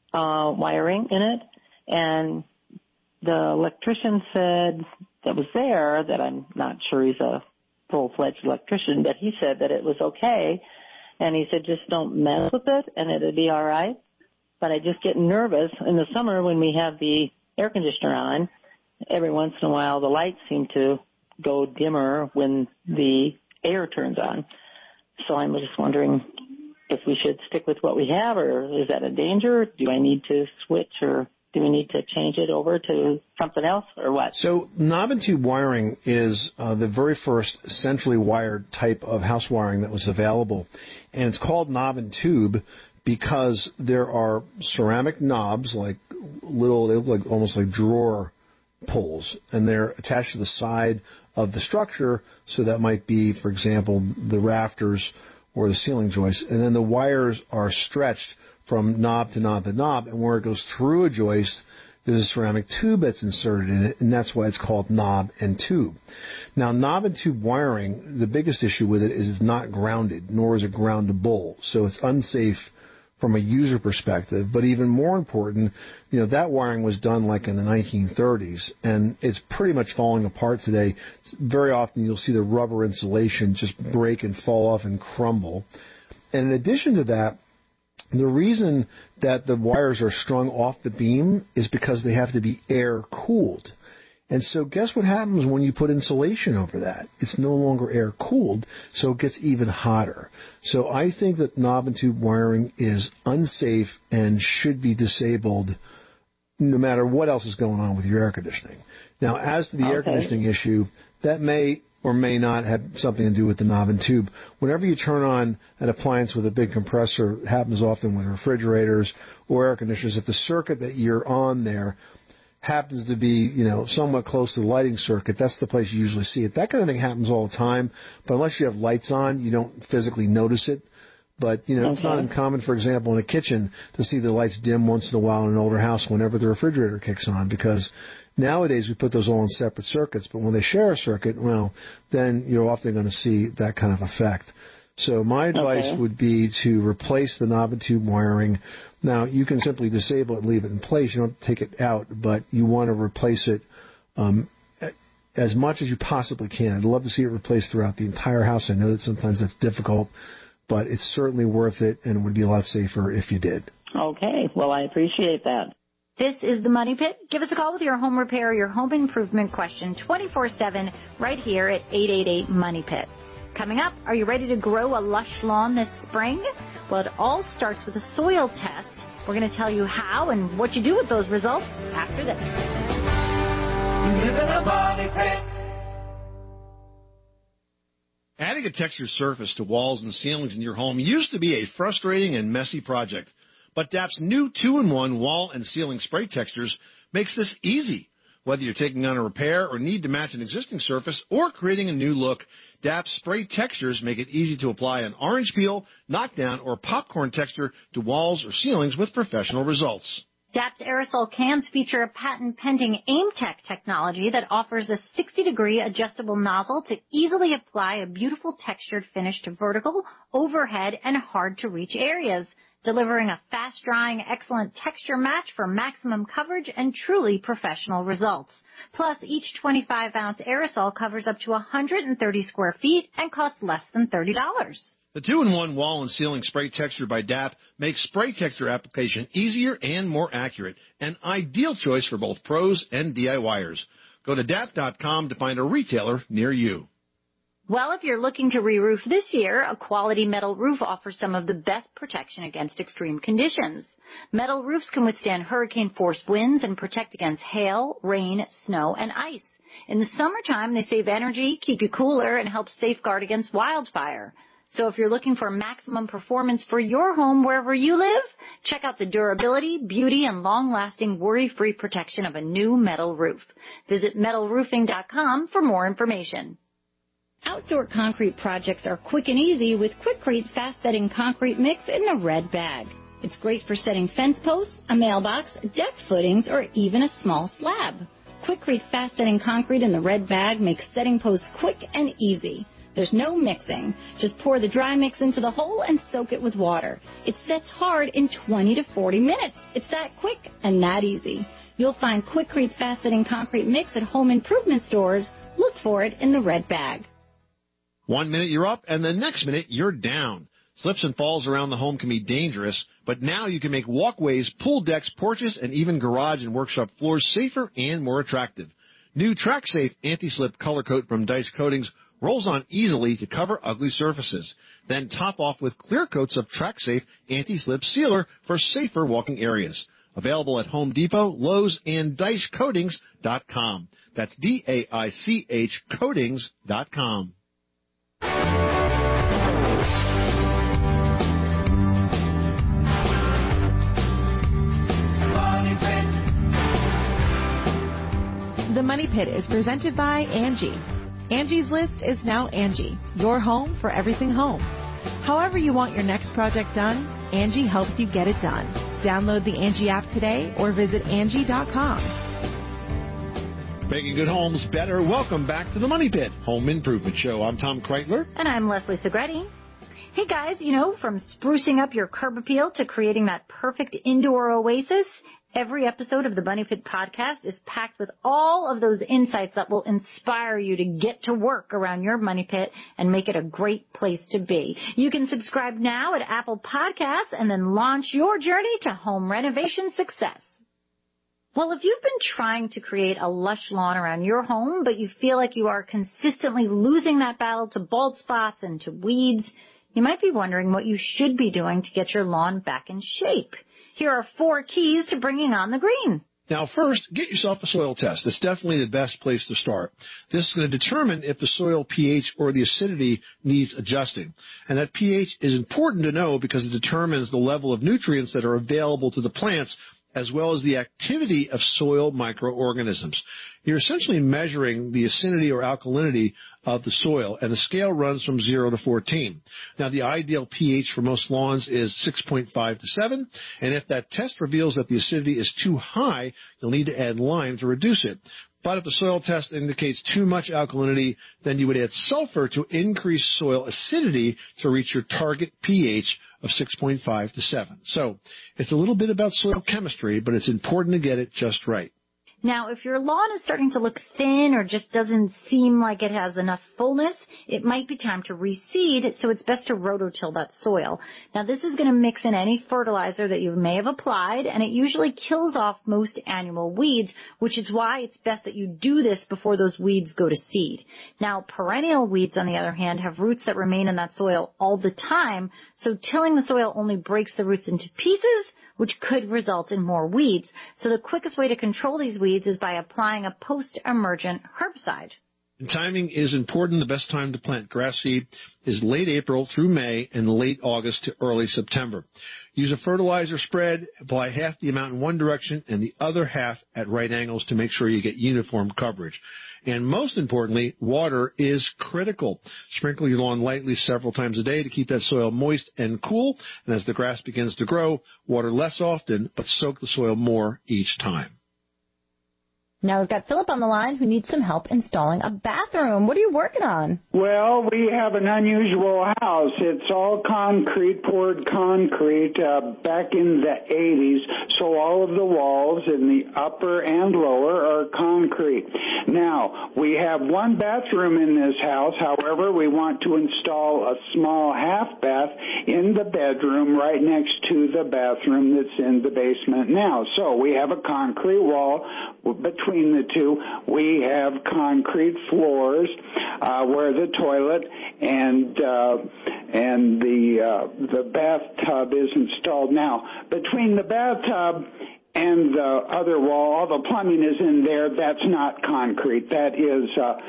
wiring in it. And the electrician said that was there, that I'm not sure he's a full-fledged electrician, but he said that it was okay. And he said, just don't mess with it and it'll be all right. But I just get nervous in the summer when we have the air conditioner on. Every once in a while, the lights seem to go dimmer when the air turns on. So I'm just wondering if we should stick with what we have, or is that a danger? Do I need to switch, or do we need to change it over to something else, or what? So knob and tube wiring is the very first centrally wired type of house wiring that was available. And it's called knob and tube because there are ceramic knobs, like little, they look like almost like drawer pulls, and they're attached to the side of the structure. So that might be, for example, the rafters or the ceiling joist. And then the wires are stretched from knob to knob to knob, and where it goes through a joist, there's a ceramic tube that's inserted in it, and that's why it's called knob and tube. Now, knob and tube wiring, the biggest issue with it is it's not grounded, nor is it groundable, so it's unsafe from a user perspective. But even more important, that wiring was done like in the 1930s, and it's pretty much falling apart today. Very often you'll see the rubber insulation just break and fall off and crumble. And in addition to that, the reason that the wires are strung off the beam is because they have to be air-cooled. And so guess what happens when you put insulation over that? It's no longer air-cooled, so it gets even hotter. So I think that knob and tube wiring is unsafe and should be disabled no matter what else is going on with your air conditioning. Now, as to the air conditioning issue, that may or may not have something to do with the knob and tube. Whenever you turn on an appliance with a big compressor, it happens often with refrigerators or air conditioners. If the circuit that you're on there happens to be, somewhat close to the lighting circuit, that's the place you usually see it. That kind of thing happens all the time, but unless you have lights on, you don't physically notice it. But, it's not uncommon, for example, in a kitchen to see the lights dim once in a while in an older house whenever the refrigerator kicks on, because nowadays we put those all in separate circuits, but when they share a circuit, well, then you're often going to see that kind of effect. So my advice would be to replace the knob and tube wiring. Now, you can simply disable it and leave it in place. You don't have to take it out, but you want to replace it as much as you possibly can. I'd love to see it replaced throughout the entire house. I know that sometimes that's difficult, but it's certainly worth it, and it would be a lot safer if you did. Okay. Well, I appreciate that. This is the Money Pit. Give us a call with your home repair or your home improvement question 24/7 right here at 888-MONEY-PIT. Coming up, are you ready to grow a lush lawn this spring? Well, it all starts with a soil test. We're going to tell you how and what you do with those results after this. You live in a Money Pit. Adding a textured surface to walls and ceilings in your home used to be a frustrating and messy project. But DAP's new 2-in-1 wall and ceiling spray textures makes this easy. Whether you're taking on a repair or need to match an existing surface or creating a new look, DAP's spray textures make it easy to apply an orange peel, knockdown, or popcorn texture to walls or ceilings with professional results. DAP's aerosol cans feature a patent-pending AimTech technology that offers a 60-degree adjustable nozzle to easily apply a beautiful textured finish to vertical, overhead, and hard-to-reach areas, delivering a fast-drying, excellent texture match for maximum coverage and truly professional results. Plus, each 25-ounce aerosol covers up to 130 square feet and costs less than $30. The 2-in-1 wall and ceiling spray texture by DAP makes spray texture application easier and more accurate, an ideal choice for both pros and DIYers. Go to DAP.com to find a retailer near you. Well, if you're looking to re-roof this year, a quality metal roof offers some of the best protection against extreme conditions. Metal roofs can withstand hurricane-force winds and protect against hail, rain, snow, and ice. In the summertime, they save energy, keep you cooler, and help safeguard against wildfire. So if you're looking for maximum performance for your home wherever you live, check out the durability, beauty, and long-lasting worry-free protection of a new metal roof. Visit metalroofing.com for more information. Outdoor concrete projects are quick and easy with Quikrete fast-setting concrete mix in the red bag. It's great for setting fence posts, a mailbox, deck footings, or even a small slab. Quikrete fast-setting concrete in the red bag makes setting posts quick and easy. There's no mixing. Just pour the dry mix into the hole and soak it with water. It sets hard in 20 to 40 minutes. It's that quick and that easy. You'll find Quikrete fast-setting concrete mix at home improvement stores. Look for it in the red bag. 1 minute you're up, and the next minute you're down. Slips and falls around the home can be dangerous, but now you can make walkways, pool decks, porches, and even garage and workshop floors safer and more attractive. New TrackSafe Anti-Slip Color Coat from Dice Coatings rolls on easily to cover ugly surfaces. Then top off with clear coats of TrackSafe Anti-Slip Sealer for safer walking areas. Available at Home Depot, Lowe's, and DiceCoatings.com. That's D-A-I-C-H Coatings.com. The Money Pit is presented by Angie. Angie's List is now Angie, your home for everything home. However you want your next project done, Angie helps you get it done. Download the Angie app today or visit Angie.com. Making good homes better. Welcome back to the Money Pit Home Improvement Show. I'm Tom Kreitler. And I'm Leslie Segretti. Hey guys, from sprucing up your curb appeal to creating that perfect indoor oasis, every episode of the Money Pit podcast is packed with all of those insights that will inspire you to get to work around your money pit and make it a great place to be. You can subscribe now at Apple Podcasts and then launch your journey to home renovation success. Well, if you've been trying to create a lush lawn around your home, but you feel like you are consistently losing that battle to bald spots and to weeds, you might be wondering what you should be doing to get your lawn back in shape. Here are 4 keys to bringing on the green. Now, first, get yourself a soil test. It's definitely the best place to start. This is going to determine if the soil pH or the acidity needs adjusting. And that pH is important to know because it determines the level of nutrients that are available to the plants as well as the activity of soil microorganisms. You're essentially measuring the acidity or alkalinity of the soil, and the scale runs from 0 to 14. Now, the ideal pH for most lawns is 6.5 to 7, and if that test reveals that the acidity is too high, you'll need to add lime to reduce it. But if the soil test indicates too much alkalinity, then you would add sulfur to increase soil acidity to reach your target pH of 6.5 to 7. So it's a little bit about soil chemistry, but it's important to get it just right. Now, if your lawn is starting to look thin or just doesn't seem like it has enough fullness, it might be time to reseed, so it's best to rototill that soil. Now, this is going to mix in any fertilizer that you may have applied, and it usually kills off most annual weeds, which is why it's best that you do this before those weeds go to seed. Now, perennial weeds, on the other hand, have roots that remain in that soil all the time, so tilling the soil only breaks the roots into pieces, which could result in more weeds. So the quickest way to control these weeds is by applying a post-emergent herbicide. And timing is important. The best time to plant grass seed is late April through May and late August to early September. Use a fertilizer spread, apply half the amount in one direction and the other half at right angles to make sure you get uniform coverage. And most importantly, water is critical. Sprinkle your lawn lightly several times a day to keep that soil moist and cool. And as the grass begins to grow, water less often, but soak the soil more each time. Now we've got Philip on the line who needs some help installing a bathroom. What are you working on? Well, we have an unusual house. It's all concrete, poured concrete, back in the 80s, so all of the walls in the upper and lower are concrete. Now, we have one bathroom in this house. However, we want to install a small half bath in the bedroom right next to the bathroom that's in the basement now. So we have a concrete wall between the two. We have concrete floors where the toilet and the bathtub is installed. Now, between the bathtub and the other wall, all the plumbing is in there. That's not concrete. That is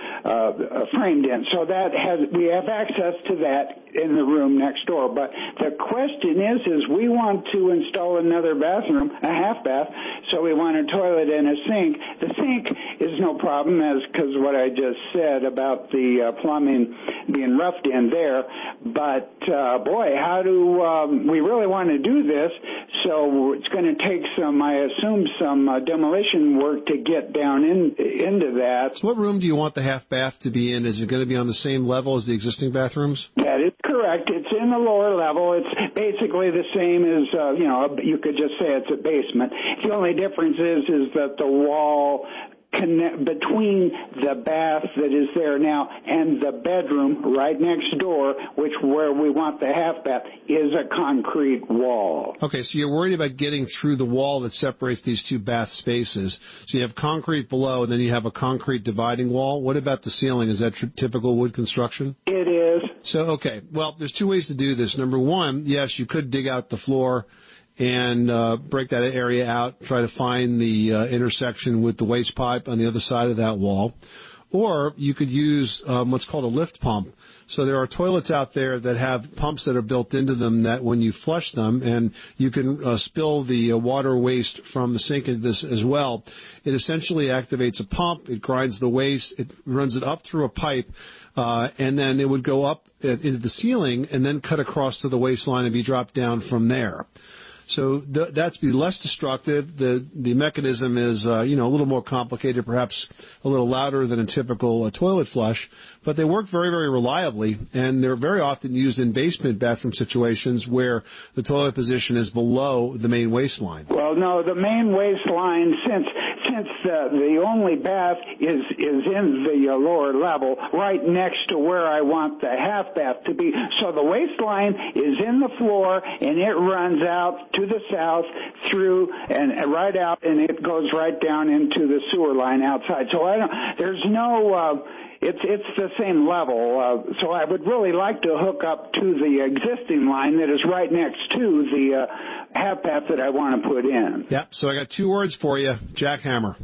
framed in. So we have access to that in the room next door. But the question is we want to install another bathroom, a half bath, so we want a toilet and a sink. The sink is no problem, because what I just said about the plumbing being roughed in there. But boy, how do we really want to do this? So it's going to take I assume some demolition work to get down into that. So what room do you want the half bath to be in? Is it going to be on the same level as the existing bathrooms? That is correct. It's in the lower level. It's basically the same as, you could just say it's a basement. The only difference is that the wall between the bath that is there now and the bedroom right next door, where we want the half bath, is a concrete wall. Okay, so you're worried about getting through the wall that separates these two bath spaces. So you have concrete below, and then you have a concrete dividing wall. What about the ceiling? Is that typical wood construction? It is. So, okay, well, there's two ways to do this. Number one, yes, you could dig out the floor and break that area out, try to find the intersection with the waste pipe on the other side of that wall. Or you could use what's called a lift pump. So there are toilets out there that have pumps that are built into them that when you flush them, and you can spill the water waste from the sink into this as well, it essentially activates a pump, it grinds the waste, it runs it up through a pipe, and then it would go up into the ceiling and then cut across to the waistline and be dropped down from there. So that's be less destructive. The mechanism is, a little more complicated, perhaps a little louder than a typical toilet flush, but they work very, very reliably, and they're very often used in basement bathroom situations where the toilet position is below the main waistline. Well, no, the main waistline, since the only bath is in the lower level, right next to where I want the half bath to be. So the waistline is in the floor, and it runs out to the south through and right out, and it goes right down into the sewer line outside. So there's no. It's the same level, so I would really like to hook up to the existing line that is right next to the half bath that I want to put in. Yep, so I got two words for you, jackhammer.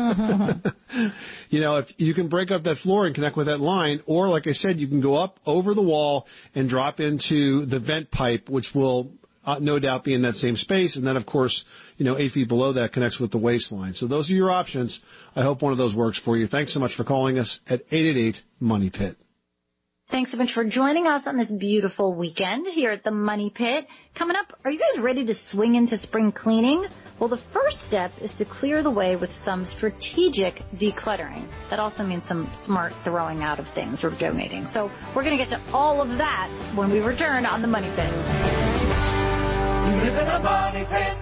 If you can break up that floor and connect with that line, or like I said, you can go up over the wall and drop into the vent pipe, which will no doubt be in that same space, and then, of course, 8 feet below that connects with the waistline. So those are your options. I hope one of those works for you. Thanks so much for calling us at 888-MONEY-PIT. Thanks so much for joining us on this beautiful weekend here at the Money Pit. Coming up, are you guys ready to swing into spring cleaning? Well, the first step is to clear the way with some strategic decluttering. That also means some smart throwing out of things or donating. So we're going to get to all of that when we return on the Money Pit. You live in a money pit.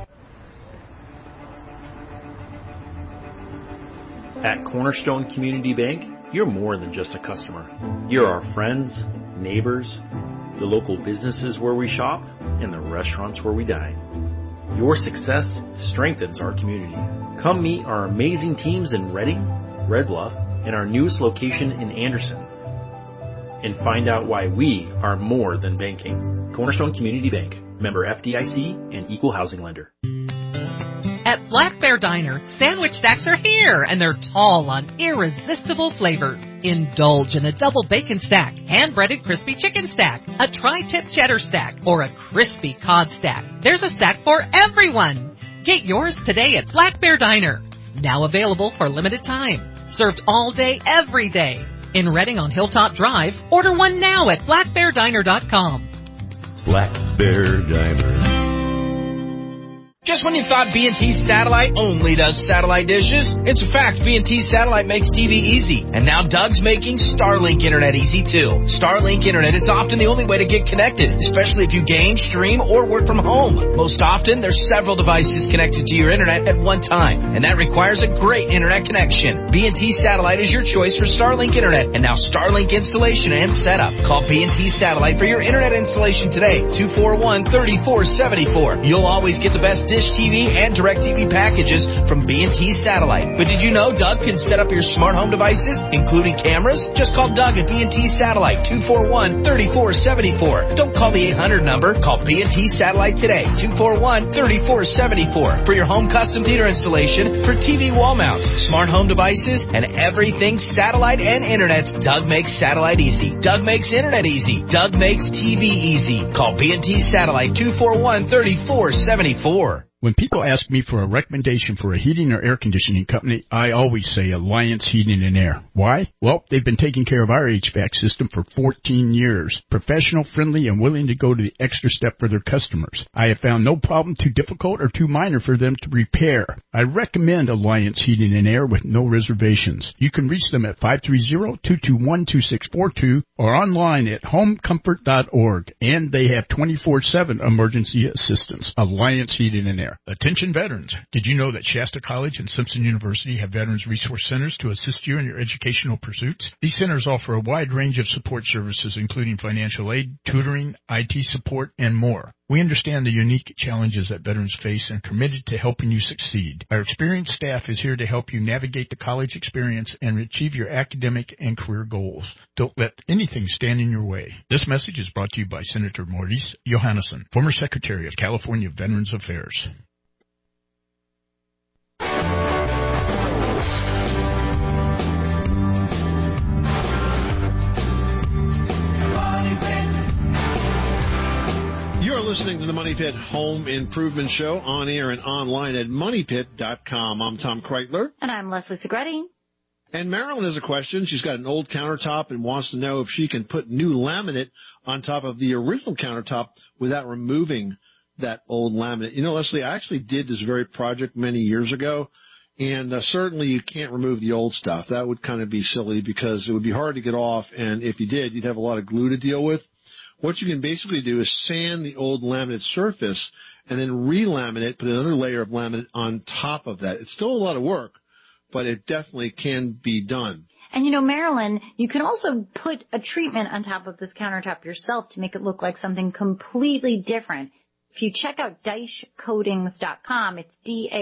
At Cornerstone Community Bank, you're more than just a customer. You're our friends, neighbors, the local businesses where we shop, and the restaurants where we dine. Your success strengthens our community. Come meet our amazing teams in Redding, Red Bluff, and our newest location in Anderson. And find out why we are more than banking. Cornerstone Community Bank, member FDIC and equal housing lender. At Black Bear Diner, sandwich stacks are here, and they're tall on irresistible flavors. Indulge in a double bacon stack, hand-breaded crispy chicken stack, a tri-tip cheddar stack, or a crispy cod stack. There's a stack for everyone. Get yours today at Black Bear Diner. Now available for limited time. Served all day, every day. In Redding on Hilltop Drive, order one now at blackbeardiner.com. Black Bear Diner. Just when you thought B&T Satellite only does satellite dishes, it's a fact B&T Satellite makes TV easy. And now Doug's making Starlink Internet easy too. Starlink Internet is often the only way to get connected, especially if you game, stream, or work from home. Most often, there's several devices connected to your internet at one time, and that requires a great internet connection. B&T Satellite is your choice for Starlink Internet, and now Starlink installation and setup. Call B&T Satellite for your internet installation today, 241-3474. You'll always get the best Dish TV and DirecTV packages from B&T Satellite. But did you know Doug can set up your smart home devices, including cameras? Just call Doug at B&T Satellite, 241-3474. Don't call the 800 number. Call B&T Satellite today, 241-3474. For your home custom theater installation, for TV wall mounts, smart home devices, and everything satellite and internet, Doug makes satellite easy. Doug makes internet easy. Doug makes TV easy. Call B&T Satellite, 241-3474. When people ask me for a recommendation for a heating or air conditioning company, I always say Alliance Heating and Air. Why? Well, they've been taking care of our HVAC system for 14 years. Professional, friendly, and willing to go to the extra step for their customers. I have found no problem too difficult or too minor for them to repair. I recommend Alliance Heating and Air with no reservations. You can reach them at 530-221-2642 or online at homecomfort.org. And they have 24/7 emergency assistance. Alliance Heating and Air. Attention veterans. Did you know that Shasta College and Simpson University have Veterans Resource Centers to assist you in your educational pursuits? These centers offer a wide range of support services, including financial aid, tutoring, IT support, and more. We understand the unique challenges that veterans face and are committed to helping you succeed. Our experienced staff is here to help you navigate the college experience and achieve your academic and career goals. Don't let anything stand in your way. This message is brought to you by Senator Maurice Johannesson, former Secretary of California Veterans Affairs. You're listening to the Money Pit Home Improvement Show on air and online at MoneyPit.com. I'm Tom Kreitler. And I'm Leslie Segretti. And Marilyn has a question. She's got an old countertop and wants to know if she can put new laminate on top of the original countertop without removing that old laminate. You know, Leslie, I actually did this very project many years ago, and certainly you can't remove the old stuff. That would kind of be silly because it would be hard to get off, and if you did, you'd have a lot of glue to deal with. What you can basically do is sand the old laminate surface and then re-laminate, put another layer of laminate on top of that. It's still a lot of work, but it definitely can be done. And, you know, Marilyn, you can also put a treatment on top of this countertop yourself to make it look like something completely different. If you check out DaichCoatings.com, it's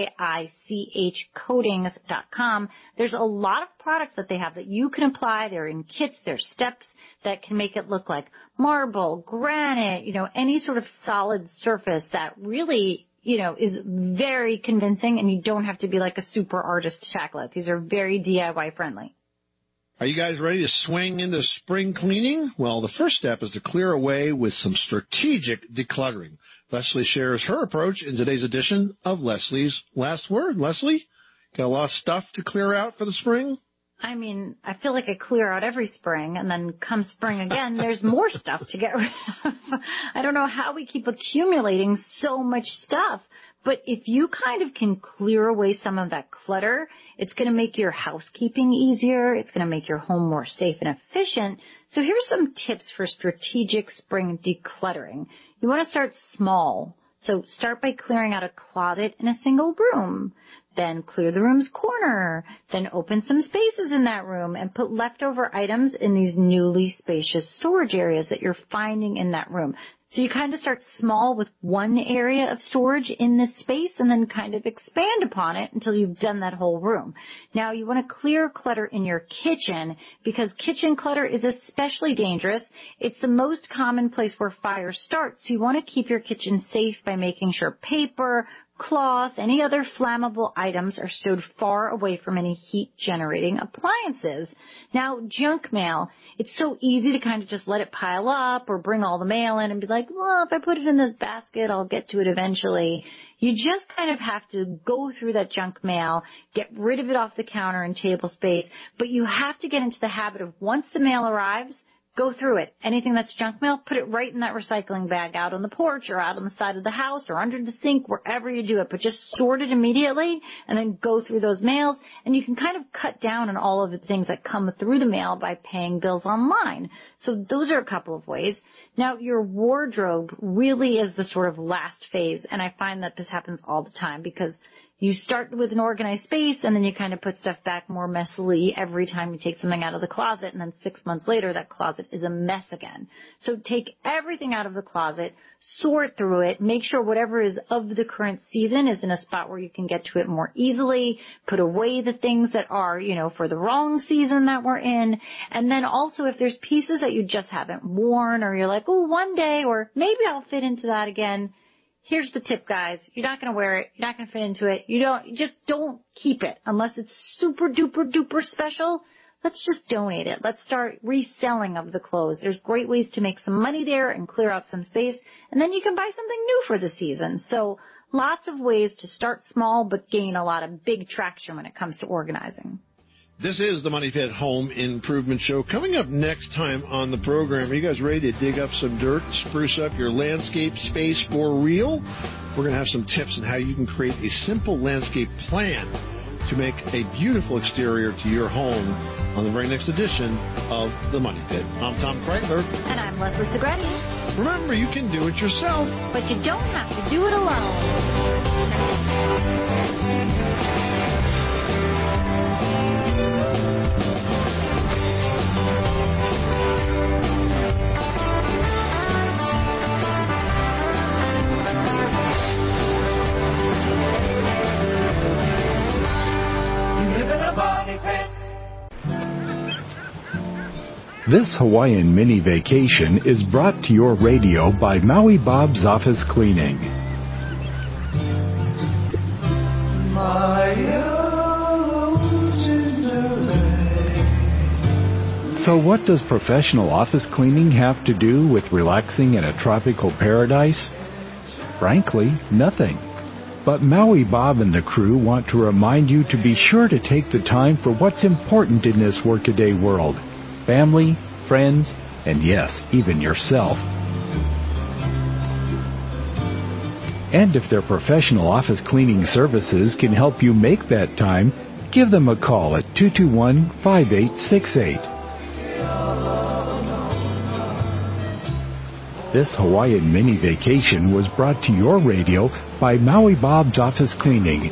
D-A-I-C-H coatings.com, there's a lot of products that they have that you can apply. They're in kits, they're steps that can make it look like marble, granite, you know, any sort of solid surface that really, you know, is very convincing, and you don't have to be like a super artist to tackle it. These are very DIY friendly. Are you guys ready to swing into spring cleaning? Well, the first step is to clear away with some strategic decluttering. Leslie shares her approach in today's edition of Leslie's Last Word. Leslie, got a lot of stuff to clear out for the spring? I mean, I feel like I clear out every spring, and then come spring again, there's more stuff to get rid of. I don't know how we keep accumulating so much stuff. But if you kind of can clear away some of that clutter, it's going to make your housekeeping easier. It's going to make your home more safe and efficient. So here's some tips for strategic spring decluttering. You want to start small. So start by clearing out a closet in a single room. Then clear the room's corner. Then open some spaces in that room and put leftover items in these newly spacious storage areas that you're finding in that room. So you kind of start small with one area of storage in this space and then kind of expand upon it until you've done that whole room. Now you want to clear clutter in your kitchen because kitchen clutter is especially dangerous. It's the most common place where fires start. So you want to keep your kitchen safe by making sure paper, cloth, any other flammable items are stowed far away from any heat-generating appliances. Now, junk mail, it's so easy to kind of just let it pile up or bring all the mail in and be like, well, if I put it in this basket, I'll get to it eventually. You just kind of have to go through that junk mail, get rid of it off the counter and table space, but you have to get into the habit of once the mail arrives, go through it. Anything that's junk mail, put it right in that recycling bag out on the porch or out on the side of the house or under the sink, wherever you do it. But just sort it immediately and then go through those mails. And you can kind of cut down on all of the things that come through the mail by paying bills online. So those are a couple of ways. Now, your wardrobe really is the sort of last phase. And I find that this happens all the time because You start with an organized space, and then you kind of put stuff back more messily every time you take something out of the closet, and then 6 months later, that closet is a mess again. So take everything out of the closet, sort through it, make sure whatever is of the current season is in a spot where you can get to it more easily, put away the things that are, for the wrong season that we're in, and then also if there's pieces that you just haven't worn, or you're like, oh, one day, or maybe I'll fit into that again. Here's the tip, guys. You're not going to wear it. You're not going to fit into it. Just don't keep it unless it's super duper duper special. Let's just donate it. Let's start reselling of the clothes. There's great ways to make some money there and clear out some space, and then you can buy something new for the season. So lots of ways to start small but gain a lot of big traction when it comes to organizing. This is the Money Pit Home Improvement Show. Coming up next time on the program, are you guys ready to dig up some dirt, spruce up your landscape space for real? We're going to have some tips on how you can create a simple landscape plan to make a beautiful exterior to your home on the very next edition of the Money Pit. I'm Tom Kreitler. And I'm Leslie Segretti. Remember, you can do it yourself, but you don't have to do it alone. This Hawaiian mini vacation is brought to your radio by Maui Bob's Office Cleaning. So what does professional office cleaning have to do with relaxing in a tropical paradise? Frankly, nothing. But Maui Bob and the crew want to remind you to be sure to take the time for what's important in this workaday world. Family, friends, and yes, even yourself. And if their professional office cleaning services can help you make that time, give them a call at 221-5868. This Hawaiian mini vacation was brought to your radio by Maui Bob's Office Cleaning,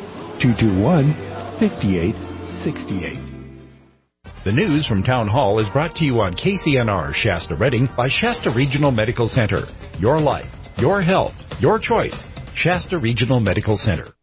221-5868. The news from Town Hall is brought to you on KCNR Shasta Redding by Shasta Regional Medical Center. Your life, your health, your choice. Shasta Regional Medical Center.